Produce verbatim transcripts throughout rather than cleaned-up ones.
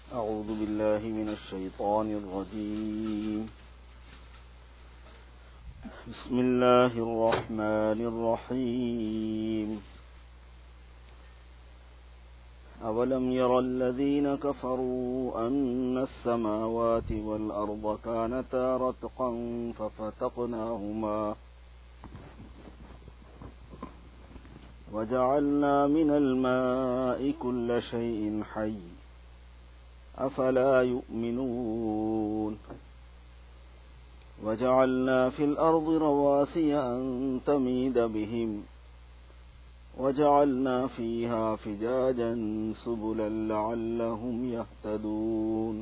أعوذ بالله من الشيطان الرجيم. بسم الله الرحمن الرحيم. أولم ير الذين كفروا أن السماوات والأرض كانتا رتقا ففتقناهما وجعلنا من الماء كل شيء حي أفلا يؤمنون. وجعلنا في الأرض رواسي أن تميد بهم وجعلنا فيها فجاجا سبلا لعلهم يهتدون.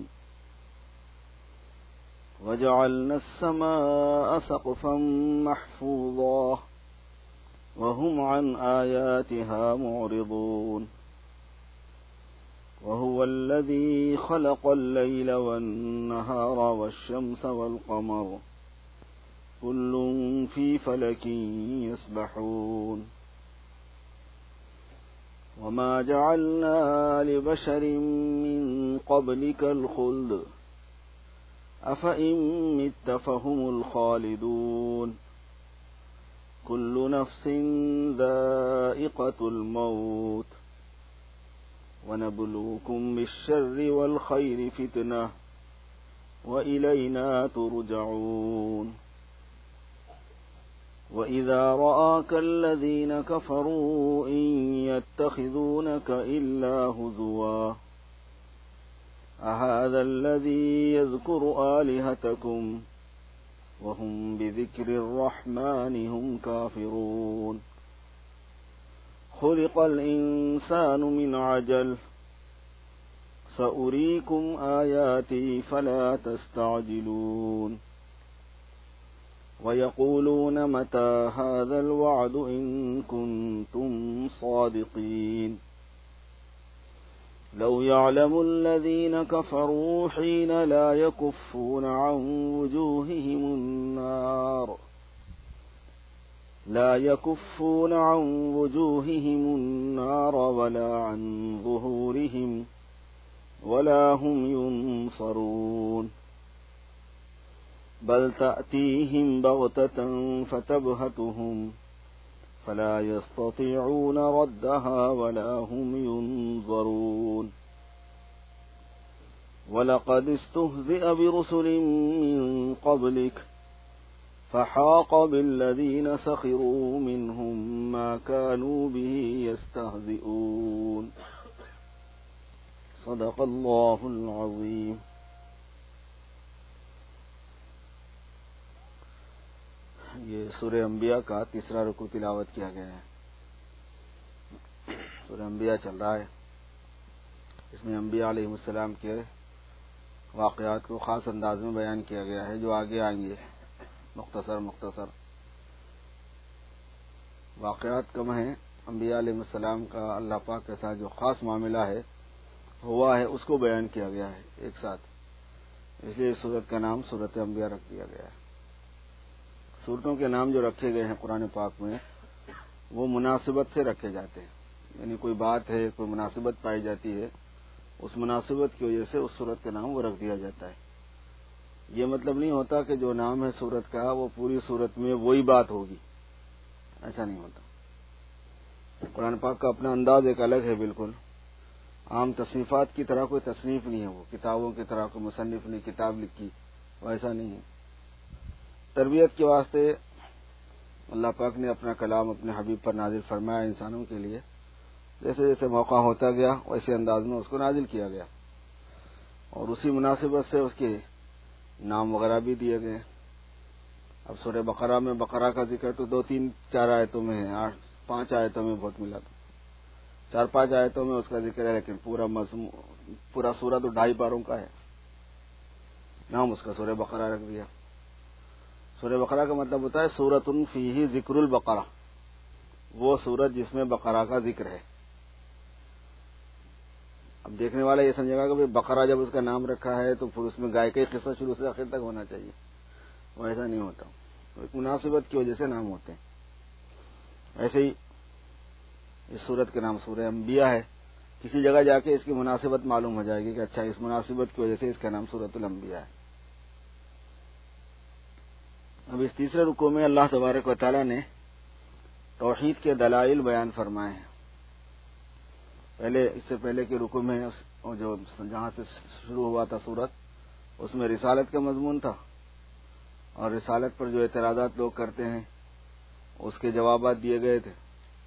وجعلنا السماء سقفا محفوظا وهم عن آياتها معرضون. وهو الذي خلق الليل والنهار والشمس والقمر كل في فلك يسبحون. وما جعلنا لبشر من قبلك الخلد أفإن مت فهم الخالدون. كل نفس ذائقة الموت ونبلوكم بالشر والخير فتنة وإلينا ترجعون. وإذا رآك الذين كفروا إن يتخذونك إلا هزوا أهذا الذي يذكر آلهتكم وهم بذكر الرحمن هم كافرون. خلق الإنسان من عجل سأريكم آياتي فلا تستعجلون. ويقولون متى هذا الوعد إن كنتم صادقين. لو يعلم الذين كفروا حين لا يكفون عن وجوههم النار لا يكفون عن وجوههم النار ولا عن ظهورهم ولا هم ينصرون. بل تأتيهم بغتة فتبهتهم فلا يستطيعون ردها ولا هم ينظرون. ولقد استهزئ برسل من قبلك فحاق بالذين سخروا منهم ما كانوا به يستهزئون. صدق الله العظيم. یہ سورہ انبیاء کا تیسرا رکوع تلاوت کیا گیا ہے. سورہ انبیاء چل رہا ہے. اس میں انبیاء علیہ السلام کے واقعات کو خاص انداز میں بیان کیا گیا ہے جو آگے آئیں گے. مختصر مختصر واقعات کم ہیں. انبیاء علیہ السلام کا اللہ پاک کے ساتھ جو خاص معاملہ ہے ہوا ہے اس کو بیان کیا گیا ہے ایک ساتھ. اس لیے اس سورت کا نام سورت انبیاء رکھ دیا گیا ہے. سورتوں کے نام جو رکھے گئے ہیں قرآن پاک میں وہ مناسبت سے رکھے جاتے ہیں. یعنی کوئی بات ہے, کوئی مناسبت پائی جاتی ہے, اس مناسبت کی وجہ سے اس سورت کا نام وہ رکھ دیا جاتا ہے. یہ مطلب نہیں ہوتا کہ جو نام ہے سورت کا وہ پوری سورت میں وہی بات ہوگی, ایسا نہیں ہوتا. قرآن پاک کا اپنا انداز ایک الگ ہے بالکل. عام تصنیفات کی طرح کوئی تصنیف نہیں ہے, وہ کتابوں کی طرح کوئی مصنف نے کتاب لکھی, وہ ایسا نہیں ہے. تربیت کے واسطے اللہ پاک نے اپنا کلام اپنے حبیب پر نازل فرمایا انسانوں کے لیے. جیسے جیسے موقع ہوتا گیا ویسے انداز میں اس کو نازل کیا گیا اور اسی مناسبت سے اس کے نام وغیرہ بھی دیے گئے. اب سورہ بقرہ میں بقرہ کا ذکر تو دو تین چار آیتوں میں ہے, آٹھ پانچ آیتوں میں بہت ملا تھا. چار پانچ آیتوں میں اس کا ذکر ہے, لیکن پورا مضمون پورا سورہ تو ڈھائی پاروں کا ہے. نام اس کا سورہ بقرہ رکھ دیا. سورہ بقرہ کا مطلب ہوتا ہے سورۃ فیہ ذکر البقرہ, وہ سورت جس میں بقرہ کا ذکر ہے. اب دیکھنے والا یہ سمجھے گا کہ بقرہ جب اس کا نام رکھا ہے تو پھر اس میں گائے کا ہی قصہ شروع سے آخر تک ہونا چاہیے. وہ ایسا نہیں ہوتا, ایک مناسبت کی وجہ سے نام ہوتے ہیں. ایسے ہی اس سورت کے نام سورہ انبیاء ہے. کسی جگہ جا کے اس کی مناسبت معلوم ہو جائے گی کہ اچھا اس مناسبت کی وجہ سے اس کا نام سورۃ الانبیاء ہے۔ اب اس تیسرے رکوع میں اللہ تبارک و تعالیٰ نے توحید کے دلائل بیان فرمائے ہیں۔ پہلے اس سے پہلے کے رکوع میں جو جہاں سے شروع ہوا تھا سورت، اس میں رسالت کا مضمون تھا، اور رسالت پر جو اعتراضات لوگ کرتے ہیں اس کے جوابات دیے گئے تھے۔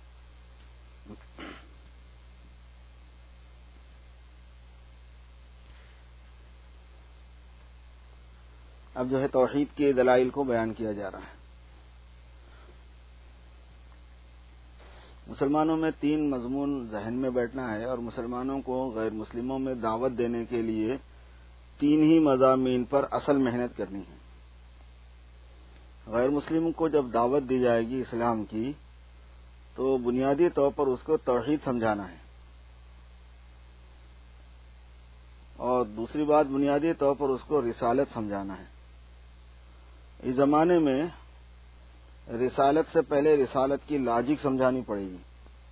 اب جو ہے توحید کے دلائل کو بیان کیا جا رہا ہے۔ مسلمانوں میں تین مضمون ذہن میں بیٹھنا ہے، اور مسلمانوں کو غیر مسلموں میں دعوت دینے کے لیے تین ہی مضامین پر اصل محنت کرنی ہے۔ غیر مسلم کو جب دعوت دی جائے گی اسلام کی، تو بنیادی طور پر اس کو توحید سمجھانا ہے، اور دوسری بات بنیادی طور پر اس کو رسالت سمجھانا ہے۔ اس زمانے میں رسالت سے پہلے رسالت کی لاجک سمجھانی پڑے گی،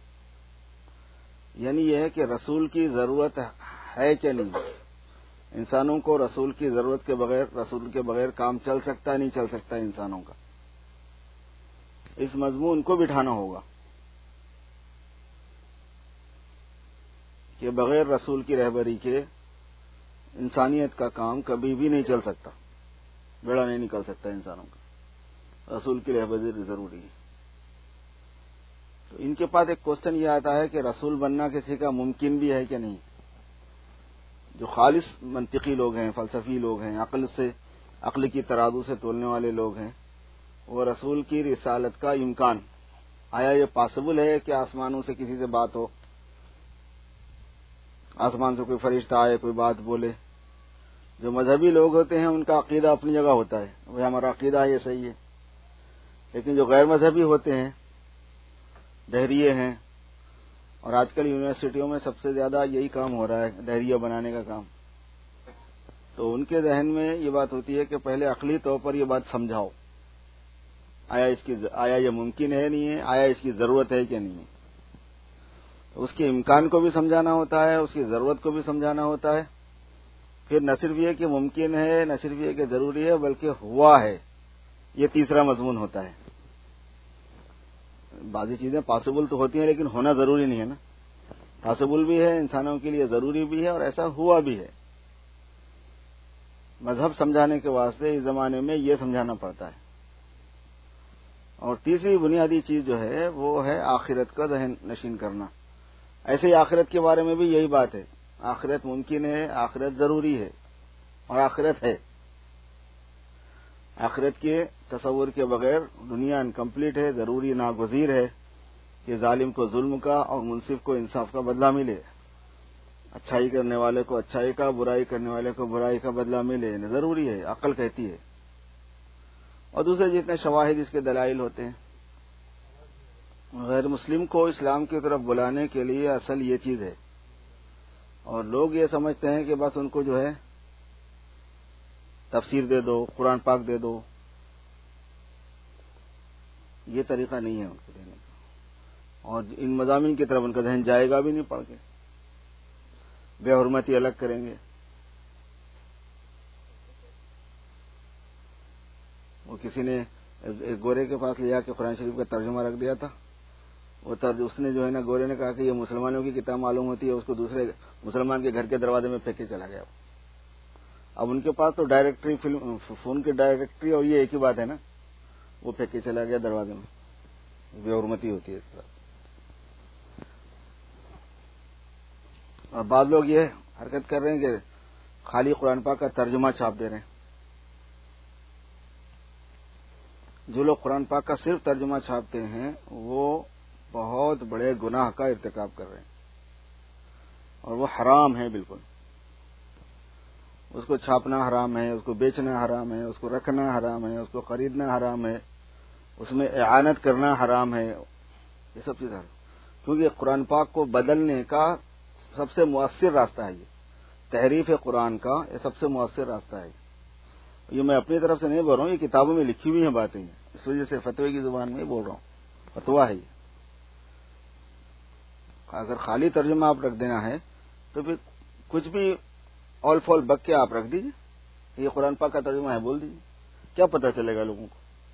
یعنی یہ ہے کہ رسول کی ضرورت ہے کہ نہیں، انسانوں کو رسول کی ضرورت کے بغیر رسول کے بغیر کام چل سکتا نہیں چل سکتا انسانوں کا، اس مضمون کو بٹھانا ہوگا کہ بغیر رسول کی رہبری کے انسانیت کا کام کبھی بھی نہیں چل سکتا، بیڑا نہیں نکل سکتا انسانوں کا، رسول کی رہبری ضروری ہے۔ تو ان کے پاس ایک کوشچن یہ آتا ہے کہ رسول بننا کسی کا ممکن بھی ہے کہ نہیں۔ جو خالص منطقی لوگ ہیں، فلسفی لوگ ہیں، عقل سے عقل کی ترازو سے تولنے والے لوگ ہیں، وہ رسول کی رسالت کا امکان، آیا یہ پاسبل ہے کہ آسمانوں سے کسی سے بات ہو، آسمان سے کوئی فرشتہ آئے کوئی بات بولے؟ جو مذہبی لوگ ہوتے ہیں ان کا عقیدہ اپنی جگہ ہوتا ہے، وہ ہمارا عقیدہ ہے یہ صحیح ہے، لیکن جو غیر مذہبی ہوتے ہیں، دہریے ہیں، اور آج کل یونیورسٹیوں میں سب سے زیادہ یہی کام ہو رہا ہے، دہریہ بنانے کا کام، تو ان کے ذہن میں یہ بات ہوتی ہے کہ پہلے عقلی طور پر یہ بات سمجھاؤ، آیا اس کی آیا یہ ممکن ہے نہیں ہے، آیا اس کی ضرورت ہے کہ نہیں ہے۔ اس کے امکان کو بھی سمجھانا ہوتا ہے، اس کی ضرورت کو بھی سمجھانا ہوتا ہے، پھر نہ صرف یہ کہ ممکن ہے، نہ صرف یہ کہ ضروری ہے، بلکہ ہوا ہے، یہ تیسرا مضمون ہوتا ہے۔ بعضی چیزیں پاسبل تو ہوتی ہیں لیکن ہونا ضروری نہیں ہے نا، پاسبل بھی ہے، انسانوں کے لیے ضروری بھی ہے، اور ایسا ہوا بھی ہے۔ مذہب سمجھانے کے واسطے اس زمانے میں یہ سمجھانا پڑتا ہے۔ اور تیسری بنیادی چیز جو ہے وہ ہے آخرت کا ذہن نشین کرنا۔ ایسے ہی آخرت کے بارے میں بھی یہی بات ہے، آخرت ممکن ہے، آخرت ضروری ہے، اور آخرت ہے۔ آخرت کے تصور کے بغیر دنیا انکمپلیٹ ہے، ضروری ناگزیر ہے کہ ظالم کو ظلم کا اور منصف کو انصاف کا بدلہ ملے، اچھائی کرنے والے کو اچھائی کا، برائی کرنے والے کو برائی کا بدلہ ملے، ضروری ہے، عقل کہتی ہے۔ اور دوسرے جتنے شواہد اس کے دلائل ہوتے ہیں۔ غیر مسلم کو اسلام کی طرف بلانے کے لیے اصل یہ چیز ہے، اور لوگ یہ سمجھتے ہیں کہ بس ان کو جو ہے تفسیر دے دو، قرآن پاک دے دو، یہ طریقہ نہیں ہے ان کو دینے کا، اور ان مضامین کی طرف ان کا ذہن جائے گا بھی نہیں پڑھ کے، بے حرمتی الگ کریں گے۔ وہ کسی نے ایک گورے کے پاس لیا کہ قرآن شریف کا ترجمہ رکھ دیا تھا، وہ اس نے جو ہے نا گورے نے کہا کہ یہ مسلمانوں کی کتاب معلوم ہوتی ہے، اس کو دوسرے مسلمان کے گھر کے دروازے میں پھینک کے چلا گیا۔ اب ان کے پاس تو ڈائریکٹری فلم فون کی ڈائریکٹری اور یہ ایک ہی بات ہے نا، وہ پھینک کے چلا گیا دروازے میں، بے حرمتی ہوتی ہے اس طرح۔ اور بعض لوگ یہ حرکت کر رہے ہیں کہ خالی قرآن پاک کا ترجمہ چھاپ دے رہے ہیں۔ جو لوگ قرآن پاک کا صرف ترجمہ چھاپتے ہیں وہ بہت بڑے گناہ کا ارتکاب کر رہے ہیں، اور وہ حرام ہے بالکل۔ اس کو چھاپنا حرام ہے، اس کو بیچنا حرام ہے، اس کو رکھنا حرام ہے، اس کو خریدنا حرام ہے، اس میں اعانت کرنا حرام ہے، یہ سب چیزیں، کیونکہ قرآن پاک کو بدلنے کا سب سے مؤثر راستہ ہے، یہ تحریف قرآن کا یہ سب سے مؤثر راستہ ہے۔ یہ میں اپنی طرف سے نہیں بول رہا ہوں، یہ کتابوں میں لکھی ہوئی ہیں باتیں، اس وجہ سے فتوی کی زبان میں ہی بول رہا ہوں، فتویٰ ہے یہ۔ اگر خالی ترجمہ آپ رکھ دینا ہے تو پھر کچھ بھی آل فال بک کے آپ رکھ دیجیے، یہ قرآن پاک کا ترجمہ ہے بول دیجیے، کیا پتہ چلے گا لوگوں کو؟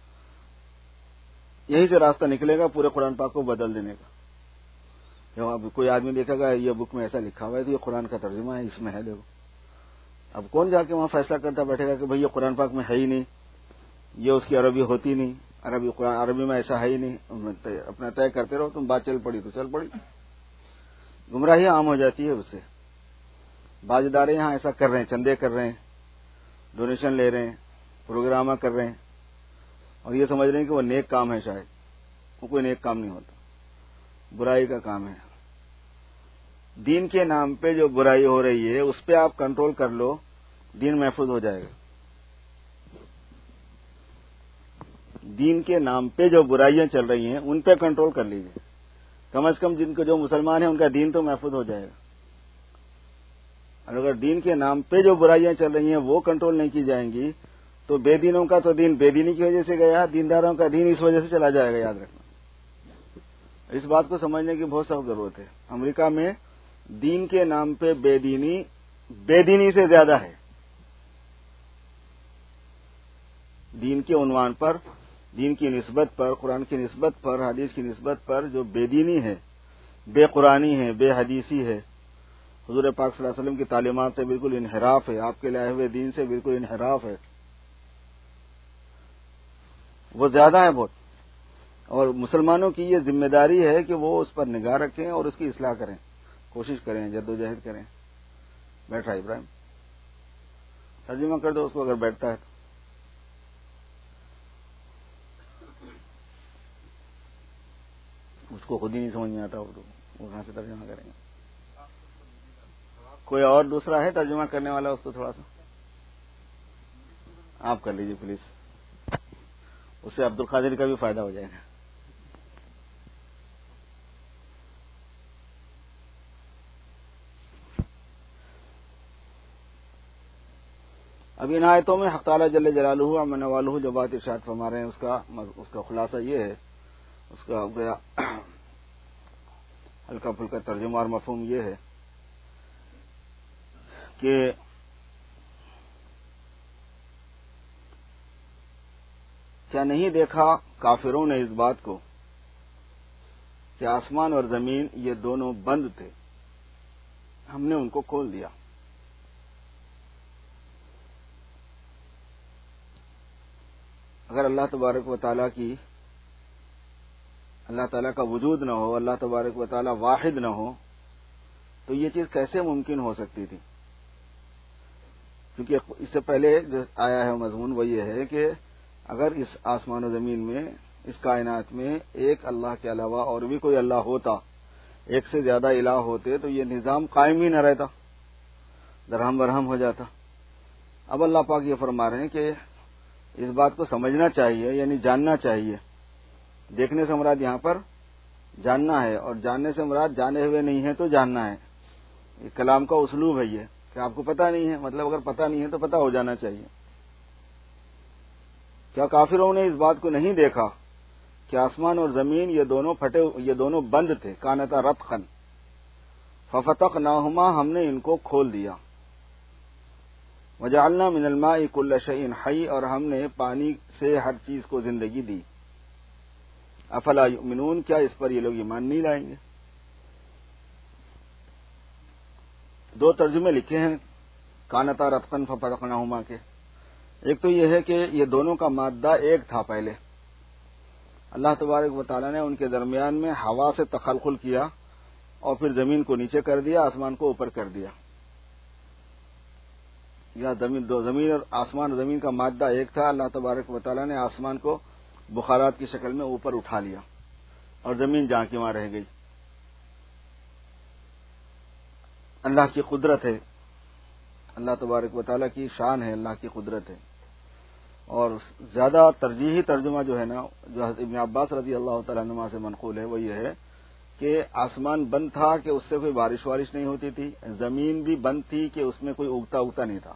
یہی سے راستہ نکلے گا پورے قرآن پاک کو بدل دینے کا۔ جب کوئی آدمی دیکھے گا یہ بک میں ایسا لکھا ہوا ہے تو یہ قرآن کا ترجمہ ہے، اس میں ہے دیکھو، اب کون جا کے وہاں فیصلہ کرتا بیٹھے گا کہ بھئی یہ قرآن پاک میں ہے ہی نہیں، یہ اس کی عربی ہوتی نہیں، عربی قرآن عربی میں ایسا ہے ہی نہیں، اپنا طے کرتے رہو، تم بات چل پڑی تو چل پڑی، گمراہی عام ہو جاتی ہے اس سے۔ بعض ادارے یہاں ایسا کر رہے ہیں، چندے کر رہے ہیں، ڈونیشن لے رہے ہیں، پروگرام کر رہے ہیں، اور یہ سمجھ رہے ہیں کہ وہ نیک کام ہے، شاید وہ کوئی نیک کام نہیں ہوتا، برائی کا کام ہے۔ دین کے نام پہ جو برائی ہو رہی ہے اس پہ آپ کنٹرول کر لو، دین محفوظ ہو جائے گا۔ دین کے نام پہ جو برائیاں چل رہی ہیں ان پہ کنٹرول کر لیجیے، کم از کم جن کو جو مسلمان ہیں ان کا دین تو محفوظ ہو جائے گا۔ اور اگر دین کے نام پہ جو برائیاں چل رہی ہیں وہ کنٹرول نہیں کی جائیں گی تو بے دینوں کا تو دین بے دینی کی وجہ سے گیا، دینداروں کا دین اس وجہ سے چلا جائے گا، یاد رکھنا۔ اس بات کو سمجھنے کی بہت سخت ضرورت ہے۔ امریکہ میں دین کے نام پہ بے دینی بے دینی سے زیادہ ہے۔ دین کے عنوان پر، دین کی نسبت پر، قرآن کی نسبت پر، حدیث کی نسبت پر جو بے دینی ہے، بے قرآنی ہے، بے حدیثی ہے، حضور پاک صلی اللہ علیہ وسلم کی تعلیمات سے بالکل انحراف ہے، آپ کے لائے ہوئے دین سے بالکل انحراف ہے، وہ زیادہ ہے بہت۔ اور مسلمانوں کی یہ ذمہ داری ہے کہ وہ اس پر نگاہ رکھیں اور اس کی اصلاح کریں، کوشش کریں، جدوجہد کریں۔ بیٹھا ابراہیم، ترجمہ کر دو اس کو اگر بیٹھتا ہے تو۔ اس کو خود ہی نہیں سمجھ میں آتا اردو، وہ کہاں سے ترجمہ کریں گے؟ کوئی اور دوسرا ہے ترجمہ کرنے والا؟ اس کو تھوڑا سا آپ کر لیجیے پلیز، اس سے عبد القادر کا بھی فائدہ ہو جائے گا۔ اب ان آیتوں میں حق تعالیٰ جل جلالہ عمن والہ جو بات ارشاد فرما رہے ہیں اس کا اس کا خلاصہ یہ ہے، اس کا گیا ہلکا پھلکا ترجمہ اور مفہوم یہ ہے کہ کیا نہیں دیکھا کافروں نے اس بات کو کہ آسمان اور زمین یہ دونوں بند تھے، ہم نے ان کو کھول دیا۔ اگر اللہ تبارک و تعالیٰ کی اللہ تعالیٰ کا وجود نہ ہو، اللہ تبارک و تعالیٰ واحد نہ ہو تو یہ چیز کیسے ممکن ہو سکتی تھی؟ کیونکہ اس سے پہلے جو آیا ہے مضمون وہ یہ ہے کہ اگر اس آسمان و زمین میں، اس کائنات میں ایک اللہ کے علاوہ اور بھی کوئی اللہ ہوتا، ایک سے زیادہ الہ ہوتے تو یہ نظام قائم ہی نہ رہتا، درہم برہم ہو جاتا۔ اب اللہ پاک یہ فرما رہے ہیں کہ اس بات کو سمجھنا چاہیے، یعنی جاننا چاہیے۔ دیکھنے سے مراد یہاں پر جاننا ہے، اور جاننے سے مراد جانے ہوئے نہیں ہے تو جاننا ہے۔ یہ کلام کا اسلوب ہے یہ کہ آپ کو پتہ نہیں ہے، مطلب اگر پتہ نہیں ہے تو پتہ ہو جانا چاہیے۔ کیا کافروں نے اس بات کو نہیں دیکھا کہ آسمان اور زمین یہ دونوں پھٹے یہ دونوں بند تھے، کانتا رتقا ففتقناہما، ہم نے ان کو کھول دیا۔ وجعلنا من الماء كل شيء حي، اور ہم نے پانی سے ہر چیز کو زندگی دی۔ افلا یؤمنون، کیا اس پر یہ لوگ ایمان نہیں لائیں گے؟ دو ترجمے لکھے ہیں کانتا رتقا ففتقناہما کے۔ ایک تو یہ ہے کہ یہ دونوں کا مادہ ایک تھا پہلے، اللہ تبارک و تعالیٰ نے ان کے درمیان میں ہوا سے تخلخل کیا اور پھر زمین کو نیچے کر دیا، آسمان کو اوپر کر دیا۔ یا زمین دو زمین اور آسمان اور زمین کا مادہ ایک تھا، اللہ تبارک و تعالیٰ نے آسمان کو بخارات کی شکل میں اوپر اٹھا لیا اور زمین جہاں کی وہاں رہ گئی۔ اللہ کی قدرت ہے، اللہ تبارک و تعالیٰ کی شان ہے، اللہ کی قدرت ہے۔ اور زیادہ ترجیحی ترجمہ جو ہے نا، جو حضرت ابن عباس رضی اللہ تعالیٰ عنہما سے منقول ہے، وہ یہ ہے کہ آسمان بند تھا کہ اس سے کوئی بارش وارش نہیں ہوتی تھی، زمین بھی بند تھی کہ اس میں کوئی اگتا اگتا نہیں تھا۔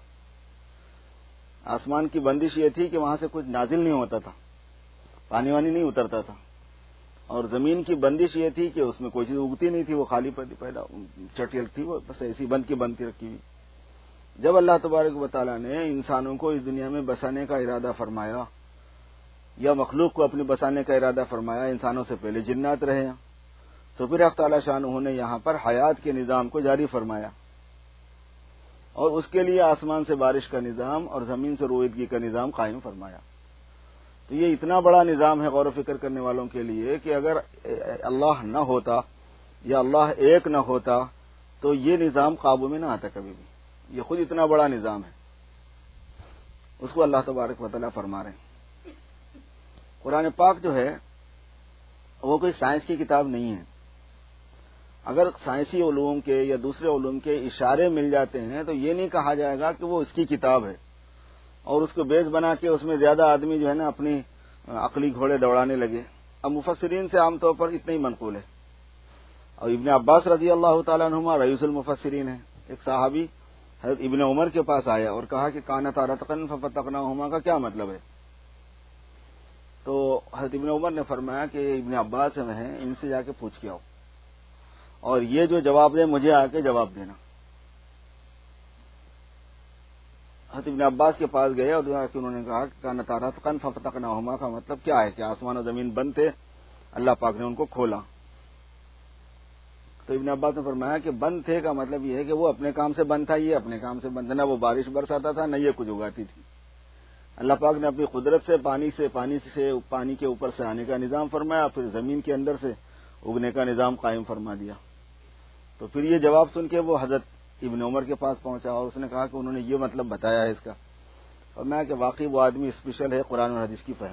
آسمان کی بندش یہ تھی کہ وہاں سے کچھ نازل نہیں ہوتا تھا، پانی وانی نہیں اترتا تھا، اور زمین کی بندش یہ تھی کہ اس میں کوئی چیز اگتی نہیں تھی، وہ خالی پیدا چٹیل تھی، وہ بس ایسی بند کی بند کی رکھی ہوئی. جب اللہ تبارک و تعالیٰ نے انسانوں کو اس دنیا میں بسانے کا ارادہ فرمایا یا مخلوق کو اپنے بسانے کا ارادہ فرمایا، انسانوں سے پہلے جنات رہے ہیں، تو پھر حق تعالیٰ شانہ نے یہاں پر حیات کے نظام کو جاری فرمایا اور اس کے لیے آسمان سے بارش کا نظام اور زمین سے رویدگی کا نظام قائم فرمایا. تو یہ اتنا بڑا نظام ہے غور و فکر کرنے والوں کے لیے کہ اگر اللہ نہ ہوتا یا اللہ ایک نہ ہوتا تو یہ نظام قابو میں نہ آتا کبھی بھی. یہ خود اتنا بڑا نظام ہے، اس کو اللہ تبارک و تعالیٰ فرما رہے ہیں. قرآن پاک جو ہے وہ کوئی سائنس کی کتاب نہیں ہے. اگر سائنسی علوم کے یا دوسرے علوم کے اشارے مل جاتے ہیں تو یہ نہیں کہا جائے گا کہ وہ اس کی کتاب ہے اور اس کو بیس بنا کے اس میں زیادہ آدمی جو ہے نا اپنی عقلی گھوڑے دوڑانے لگے. اب مفسرین سے عام طور پر اتنا ہی منقول ہے. اور ابن عباس رضی اللہ تعالیٰ عنہما رئیس المفسرین ہیں. ایک صحابی حضرت ابن عمر کے پاس آیا اور کہا کہ کانت رتقا ففتقناہما کا کیا مطلب ہے؟ تو حضرت ابن عمر نے فرمایا کہ ابن عباس ہیں، ان سے جا کے پوچھ کے آؤ اور یہ جو جواب دے مجھے آ کے جواب دینا. حضرت ابن عباس کے پاس گئے اور انہوں نے کہا کہ کانت رتقا ففتقناہما کا مطلب کیا ہے کہ آسمان و زمین بند تھے، اللہ پاک نے ان کو کھولا. تو ابن عباس نے فرمایا کہ بند تھے کا مطلب یہ ہے کہ وہ اپنے کام سے بند تھا، یہ اپنے کام سے بند تھا، نہ وہ بارش برساتا تھا نہ یہ کچھ اگاتی تھی. اللہ پاک نے اپنی قدرت سے پانی سے پانی سے پانی کے اوپر سے آنے کا نظام فرمایا، پھر زمین کے اندر سے اگنے کا نظام قائم فرما دیا. تو پھر یہ جواب سن کے وہ حضرت ابن عمر کے پاس پہنچا اور اس نے کہا کہ انہوں نے یہ مطلب بتایا ہے اس کا. فرمایا کہ واقعی وہ آدمی اسپیشل ہے قرآن اور حدیث کی فہم